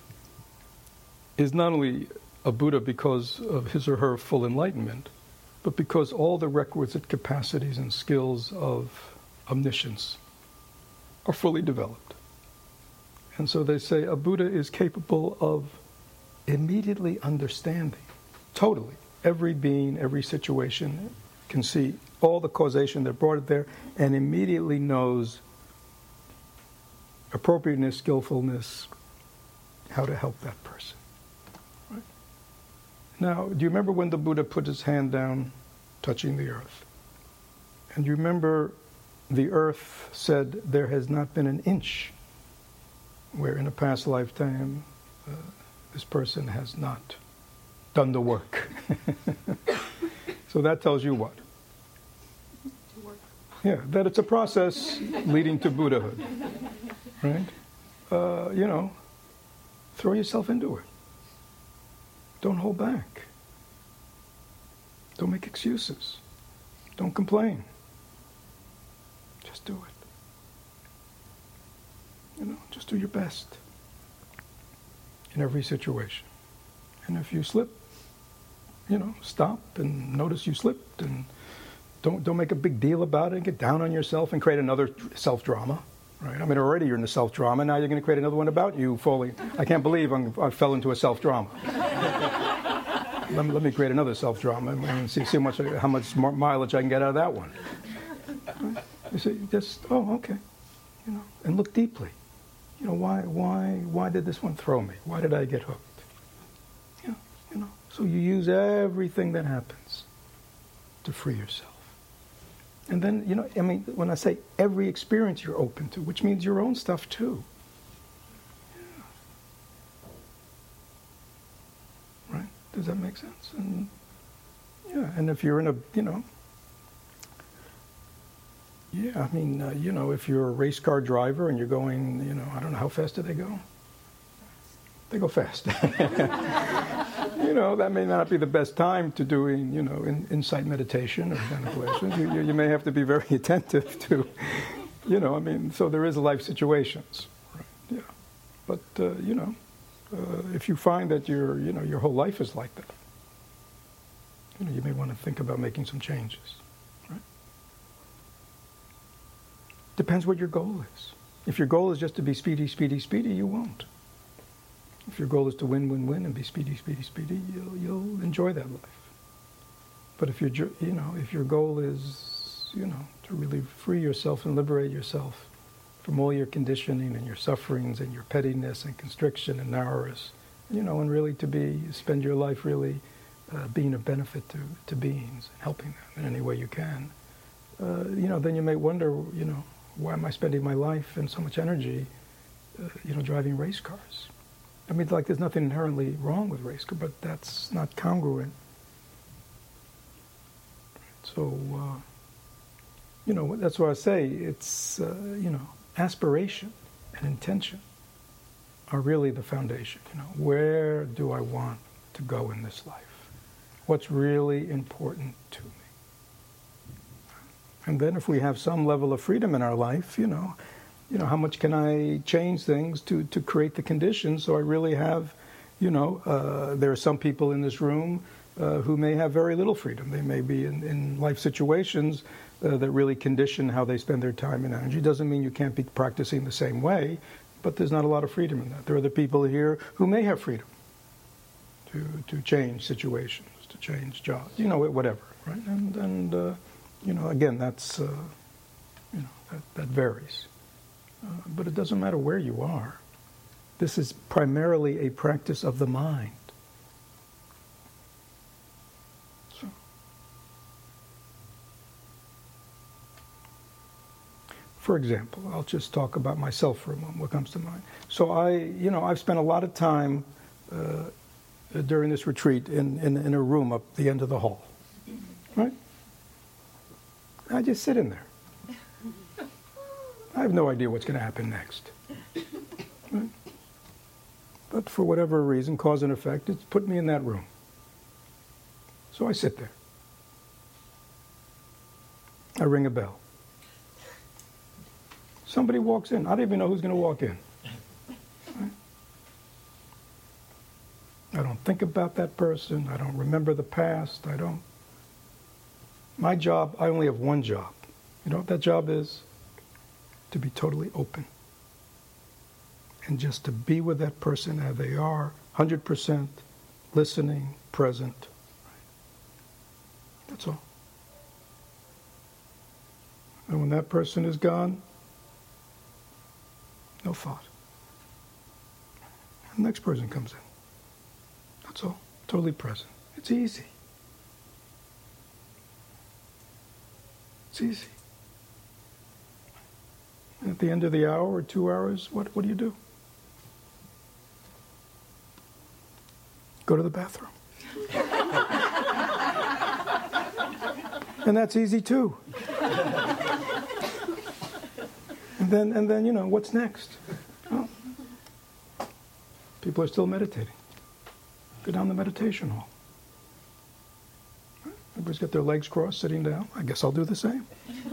[SPEAKER 1] is not only a Buddha because of his or her full enlightenment, but because all the requisite capacities and skills of omniscience are fully developed. And so they say a Buddha is capable of immediately understanding, totally, every being, every situation, can see all the causation that brought it there, and immediately knows appropriateness, skillfulness, how to help that person. Right? Now, do you remember when the Buddha put his hand down, touching the earth? And you remember the earth said there has not been an inch where in a past lifetime uh, this person has not done the work. So that tells you what? Yeah, that it's a process leading to Buddhahood, right? Uh, you know, throw yourself into it. Don't hold back. Don't make excuses. Don't complain. Just do it. You know, just do your best in every situation. And if you slip, you know, stop and notice you slipped, and don't don't make a big deal about it and get down on yourself and create another self-drama, right? I mean, already you're in the self-drama, now you're going to create another one about you falling. I can't believe I'm, I fell into a self-drama. let, me, let me create another self-drama and see, see how much, how much mileage I can get out of that one. Right? You see, just, oh, okay, you know, and look deeply. You know, why, why, why did this one throw me? Why did I get hooked? Yeah, you know. So you use everything that happens to free yourself. And then, you know, I mean, when I say every experience you're open to, which means your own stuff too. Yeah. Right? Does that make sense? And yeah, and if you're in a, you know, yeah, I mean, uh, you know, if you're a race car driver and you're going, you know, I don't know, how fast do they go? They go fast. You know, that may not be the best time to doing, you know, in, insight meditation or contemplation. You, you, you may have to be very attentive to, you know, I mean, so there is life situations, right? Yeah. But, uh, you know, uh, if you find that your, you know, your whole life is like that, you know, you may want to think about making some changes, right? Depends what your goal is. If your goal is just to be speedy, speedy, speedy, you won't. If your goal is to win, win, win, and be speedy, speedy, speedy, you'll, you'll enjoy that life. But if your, you know, if your goal is, you know, to really free yourself and liberate yourself from all your conditioning and your sufferings and your pettiness and constriction and narrowness, you know, and really to be, spend your life really uh, being of benefit to, to beings, helping them in any way you can, uh, you know, then you may wonder, you know, why am I spending my life and so much energy, uh, you know, driving race cars? I mean, like, there's nothing inherently wrong with race car, but that's not congruent. So, uh, you know, that's why I say it's, uh, you know, aspiration and intention are really the foundation. You know, where do I want to go in this life? What's really important to me? And then if we have some level of freedom in our life, you know, you know, how much can I change things to, to create the conditions so I really have, you know, uh, there are some people in this room uh, who may have very little freedom. They may be in, in life situations uh, that really condition how they spend their time and energy. Doesn't mean you can't be practicing the same way, but there's not a lot of freedom in that. There are other people here who may have freedom to, to change situations, to change jobs, you know, whatever, right? And, and uh, you know, again, that's, uh, you know, that, that varies. Uh, but it doesn't matter where you are. This is primarily a practice of the mind. So, for example, I'll just talk about myself for a moment, what comes to mind. So I, you know, I've spent a lot of time uh, during this retreat in, in, in a room up the end of the hall, right? I just sit in there. I have no idea what's going to happen next. Right? But for whatever reason, cause and effect, it's put me in that room. So I sit there. I ring a bell. Somebody walks in. I don't even know who's going to walk in. Right? I don't think about that person. I don't remember the past. I don't. My job, I only have one job. You know what that job is? To be totally open. And just to be with that person as they are, one hundred percent listening, present. That's all. And when that person is gone, no thought. And the next person comes in. That's all. Totally present. It's easy. It's easy. And at the end of the hour or two hours, what, what do you do? Go to the bathroom. And that's easy too. And then, and then, you know, what's next? Well, people are still meditating. Go down the meditation hall. Everybody's got their legs crossed, sitting down. I guess I'll do the same.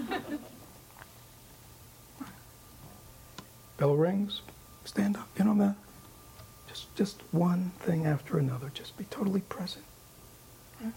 [SPEAKER 1] Bell rings, stand up. You know that? Just, just one thing after another. Just be totally present. Right?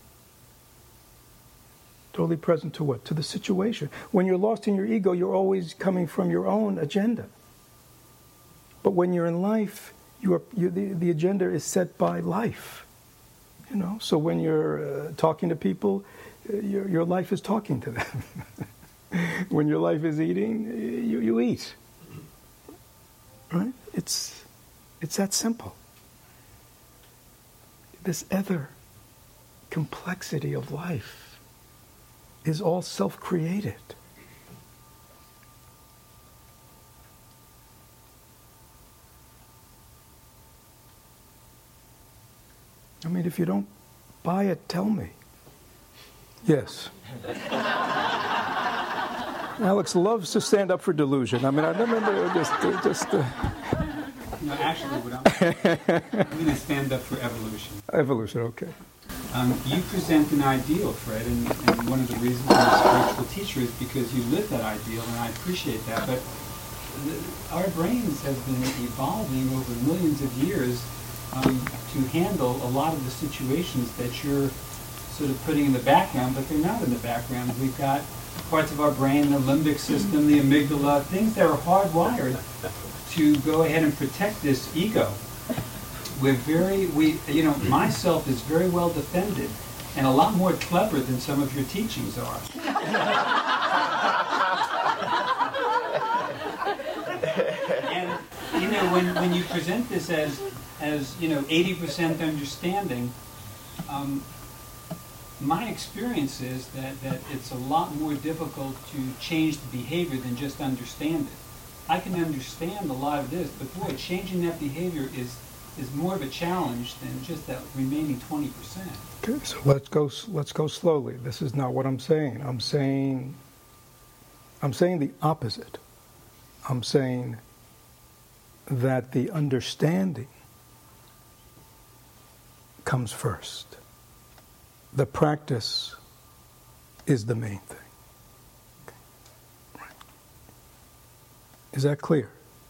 [SPEAKER 1] Totally present to what? To the situation. When you're lost in your ego, you're always coming from your own agenda. But when you're in life, you are, you, the, the agenda is set by life. You know, so when you're uh, talking to people, uh, your, your life is talking to them. When your life is eating, you, you eat. Right? It's, it's that simple. This other complexity of life is all self-created. I mean, if you don't buy it, tell me. Yes. Alex loves to stand up for delusion. I mean, I remember just, just. Uh...
[SPEAKER 5] No, actually, what I'm, I'm going to stand up for evolution.
[SPEAKER 1] Evolution, okay.
[SPEAKER 5] Um, you present an ideal, Fred, and, and one of the reasons you're a spiritual teacher is because you live that ideal, and I appreciate that. But the, our brains have been evolving over millions of years um, to handle a lot of the situations that you're sort of putting in the background, but they're not in the background. We've got parts of our brain, the limbic system, the amygdala, things that are hardwired to go ahead and protect this ego. We're very, we, you know, myself is very well defended and a lot more clever than some of your teachings are. And, you know, when, when you present this as, as, you know, eighty percent understanding, um, my experience is that, that it's a lot more difficult to change the behavior than just understand it. I can understand a lot of this, but boy, changing that behavior is is more of a challenge than just that remaining twenty percent.
[SPEAKER 1] Okay, so let's go let's go slowly. This is not what I'm saying. I'm saying I'm saying the opposite. I'm saying that the understanding comes first. The practice is the main thing. Okay. Right. Is that clear?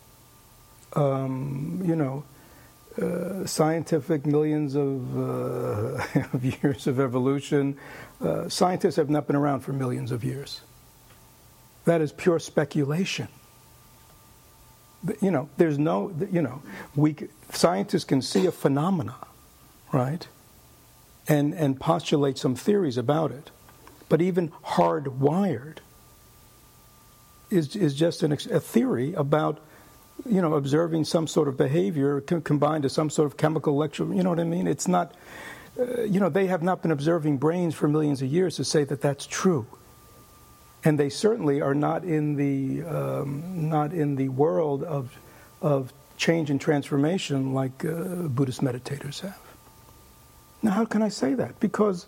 [SPEAKER 1] Um, you know, uh, scientific millions of, uh, of years of evolution, uh, scientists have not been around for millions of years. That is pure speculation. You know, there's no, you know, we scientists can see a phenomena, right? And, and postulate some theories about it. But even hardwired is, is just an, a theory about, you know, observing some sort of behavior co- combined to some sort of chemical electro, you know what I mean? It's not, uh, you know, they have not been observing brains for millions of years to say that that's true. And they certainly are not in the, um, not in the world of, of change and transformation like uh, Buddhist meditators have. Now, how can I say that? Because,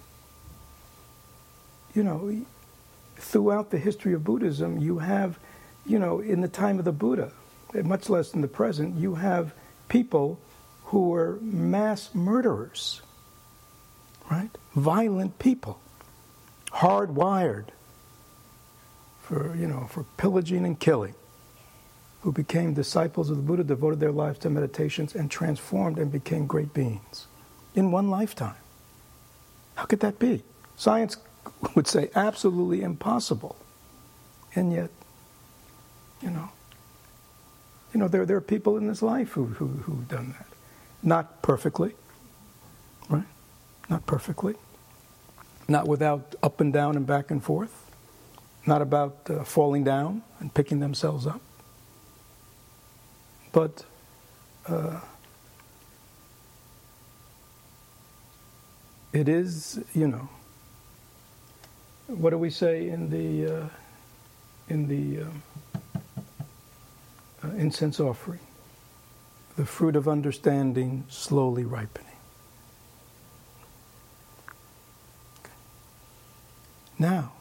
[SPEAKER 1] you know, throughout the history of Buddhism, you have, you know, in the time of the Buddha, much less in the present, you have people who were mass murderers, right? Violent people, hardwired for, you know, for pillaging and killing. who became disciples of the Buddha, devoted their lives to meditations, and transformed and became great beings in one lifetime. How could that be? Science would say absolutely impossible. And yet, you know, you know, there, there are people in this life who, who, who've done that. Not perfectly, right? Not perfectly. Not without up and down and back and forth. Not about uh, falling down and picking themselves up. But uh, it is, you know, what do we say in the uh, in the um, uh, incense offering? The fruit of understanding slowly ripening. Okay. Now,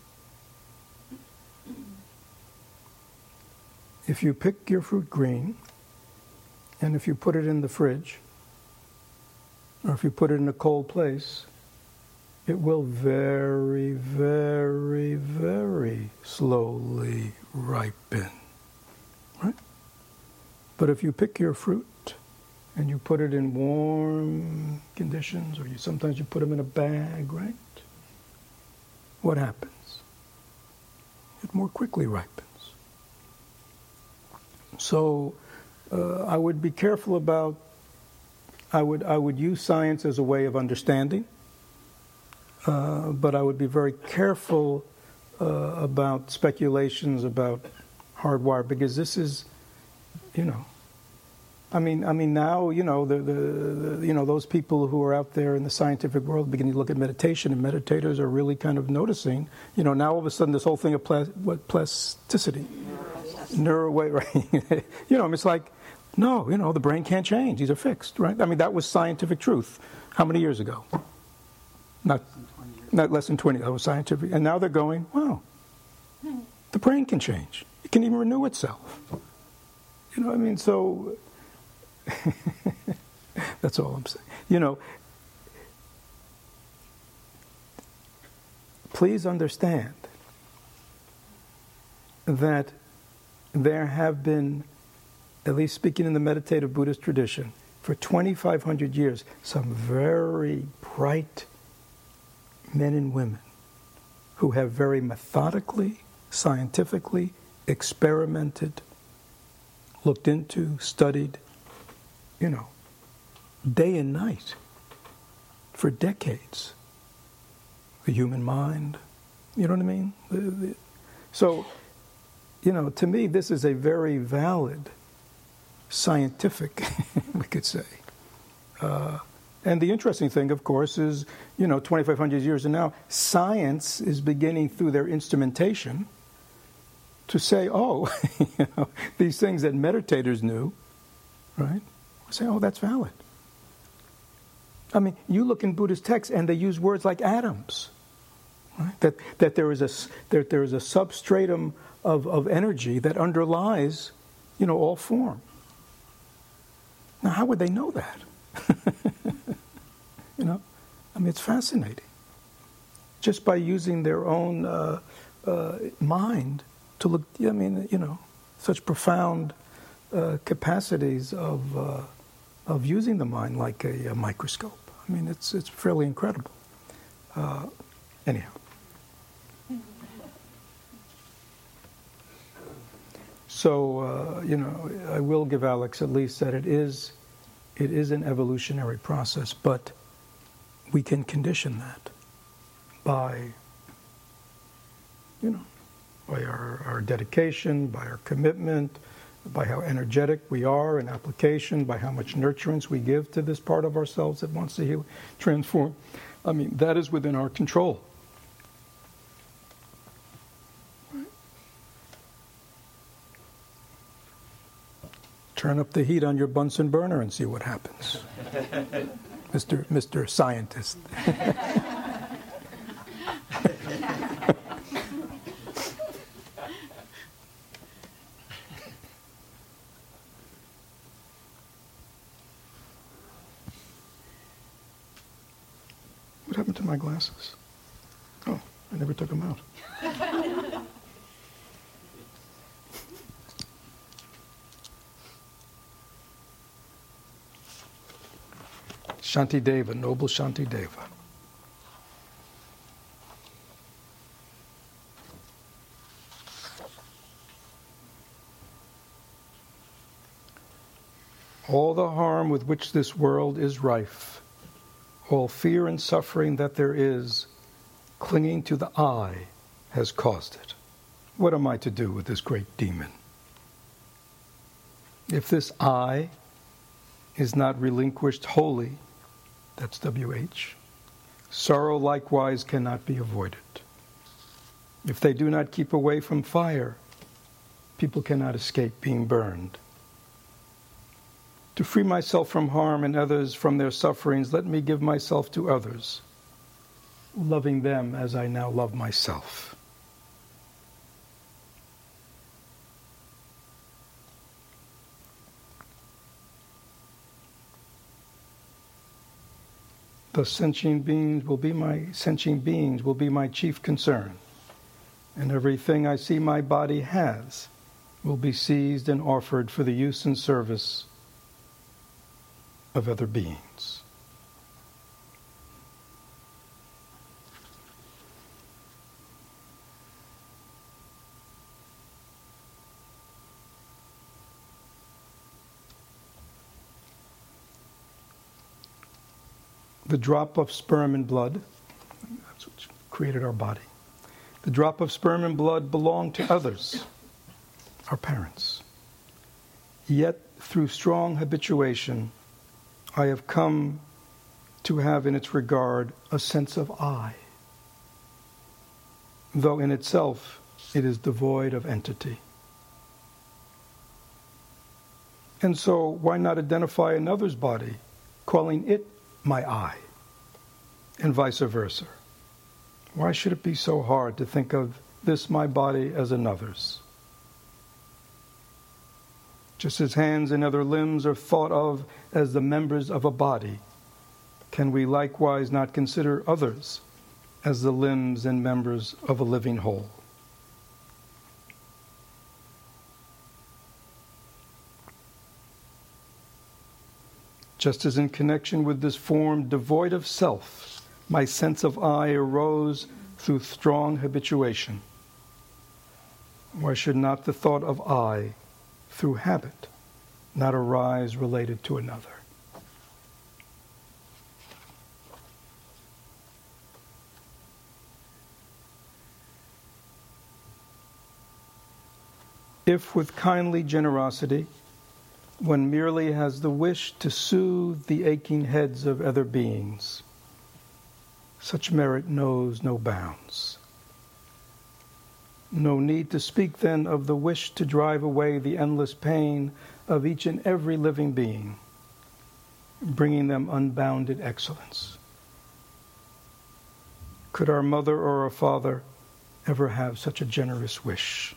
[SPEAKER 1] if you pick your fruit green, and if you put it in the fridge, or if you put it in a cold place, it will very, very, very slowly ripen. Right? But if you pick your fruit and you put it in warm conditions, or you sometimes you put them in a bag, right? What happens? It more quickly ripens. So uh, I would be careful about, I would, I would use science as a way of understanding, uh, but I would be very careful uh, about speculations about hardwire, because this is, you know, I mean, I mean now, you know, the, the, the you know those people who are out there in the scientific world beginning to look at meditation, and meditators are really kind of noticing, you know, now all of a sudden this whole thing of plas- what plasticity, neuro way, right? You know, it's like, no, you know, the brain can't change; these are fixed, right? I mean, that was scientific truth. How many years ago? Not, not less than twenty. That was scientific, and now they're going, wow, the brain can change; it can even renew itself. You know what I mean? So. That's all I'm saying. You know, please understand that there have been, at least speaking in the meditative Buddhist tradition, for twenty-five hundred years, some very bright men and women who have very methodically, scientifically experimented, looked into, studied, you know, day and night for decades. The human mind, you know what I mean? The, the, so, you know, to me, this is a very valid scientific, we could say. Uh, and the interesting thing, of course, is, you know, twenty-five hundred years and now, science is beginning through their instrumentation to say, oh, you know, these things that meditators knew, right? Say, oh, that's valid. I mean, you look in Buddhist texts and they use words like atoms, right? That that there is a that there is a substratum of, of energy that underlies, you know, all form. Now, how would they know that? You know, I mean, it's fascinating. Just by using their own uh, uh, mind to look. I mean, you know, such profound uh, capacities of. Uh, of using the mind like a, a microscope. I mean, it's it's fairly incredible. Uh, anyhow. So, uh, you know, I will give Alex at least that it is, it is an evolutionary process, but we can condition that by, you know, by our, our dedication, by our commitment, by how energetic we are in application, by how much nurturance we give to this part of ourselves that wants to heal, transform. I mean, that is within our control. Turn up the heat on your Bunsen burner and see what happens. Mister Mister Scientist. What happened to my glasses? Oh, I never took them out. Shantideva, noble Shantideva. All the harm with which this world is rife, all fear and suffering that there is, clinging to the I, has caused it. What am I to do with this great demon? If this I is not relinquished wholly, that's W H, sorrow likewise cannot be avoided. If they do not keep away from fire, people cannot escape being burned. To free myself from harm and others from their sufferings, let me give myself to others, loving them as I now love myself. Thus sentient beings will be my sentient beings will be my chief concern, and everything I see my body has will be seized and offered for the use and service of other beings. The drop of sperm and blood, that's what created our body. The drop of sperm and blood belonged to others, our parents. Yet, through strong habituation, I have come to have in its regard a sense of I, though in itself it is devoid of entity. And so, why not identify another's body, calling it my I, and vice versa? Why should it be so hard to think of this my body as another's? Just as hands and other limbs are thought of as the members of a body, can we likewise not consider others as the limbs and members of a living whole? Just as in connection with this form devoid of self, my sense of I arose through strong habituation, why should not the thought of I, through habit, not arise related to another? If with kindly generosity, one merely has the wish to soothe the aching heads of other beings, such merit knows no bounds. No need to speak then of the wish to drive away the endless pain of each and every living being, bringing them unbounded excellence. Could our mother or our father ever have such a generous wish?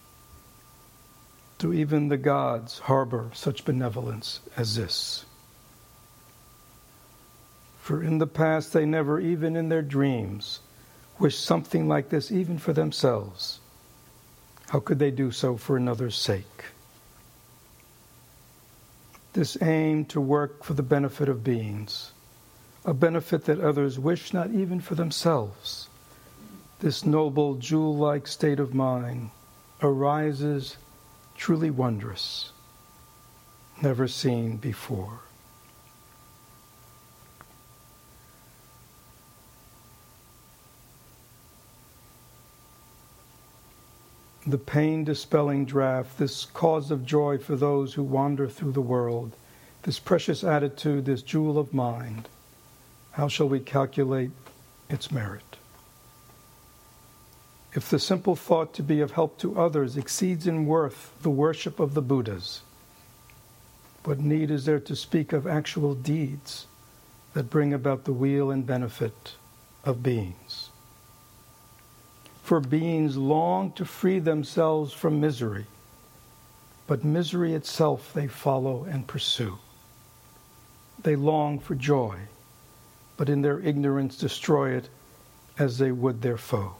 [SPEAKER 1] Do even the gods harbor such benevolence as this? For in the past they never, even in their dreams, wished something like this even for themselves. How could they do so for another's sake? This aim to work for the benefit of beings, a benefit that others wish not even for themselves, this noble jewel-like state of mind arises truly wondrous, never seen before. The pain-dispelling draught, this cause of joy for those who wander through the world, this precious attitude, this jewel of mind, how shall we calculate its merit? If the simple thought to be of help to others exceeds in worth the worship of the Buddhas, what need is there to speak of actual deeds that bring about the weal and benefit of beings? For beings long to free themselves from misery, but misery itself they follow and pursue. They long for joy, but in their ignorance destroy it as they would their foe.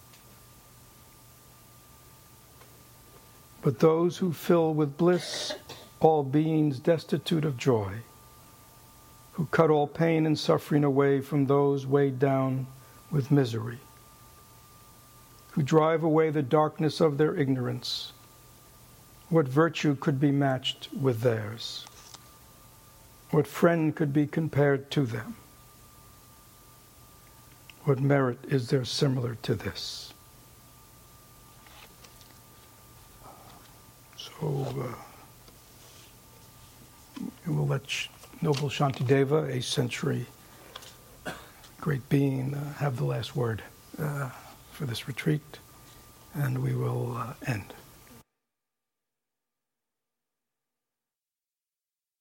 [SPEAKER 1] But those who fill with bliss all beings destitute of joy, who cut all pain and suffering away from those weighed down with misery, who drive away the darkness of their ignorance. What virtue could be matched with theirs? What friend could be compared to them? What merit is there similar to this? So uh, we will let Sh- Noble Shantideva, a century great being, uh, have the last word uh, for this retreat, and we will uh, end.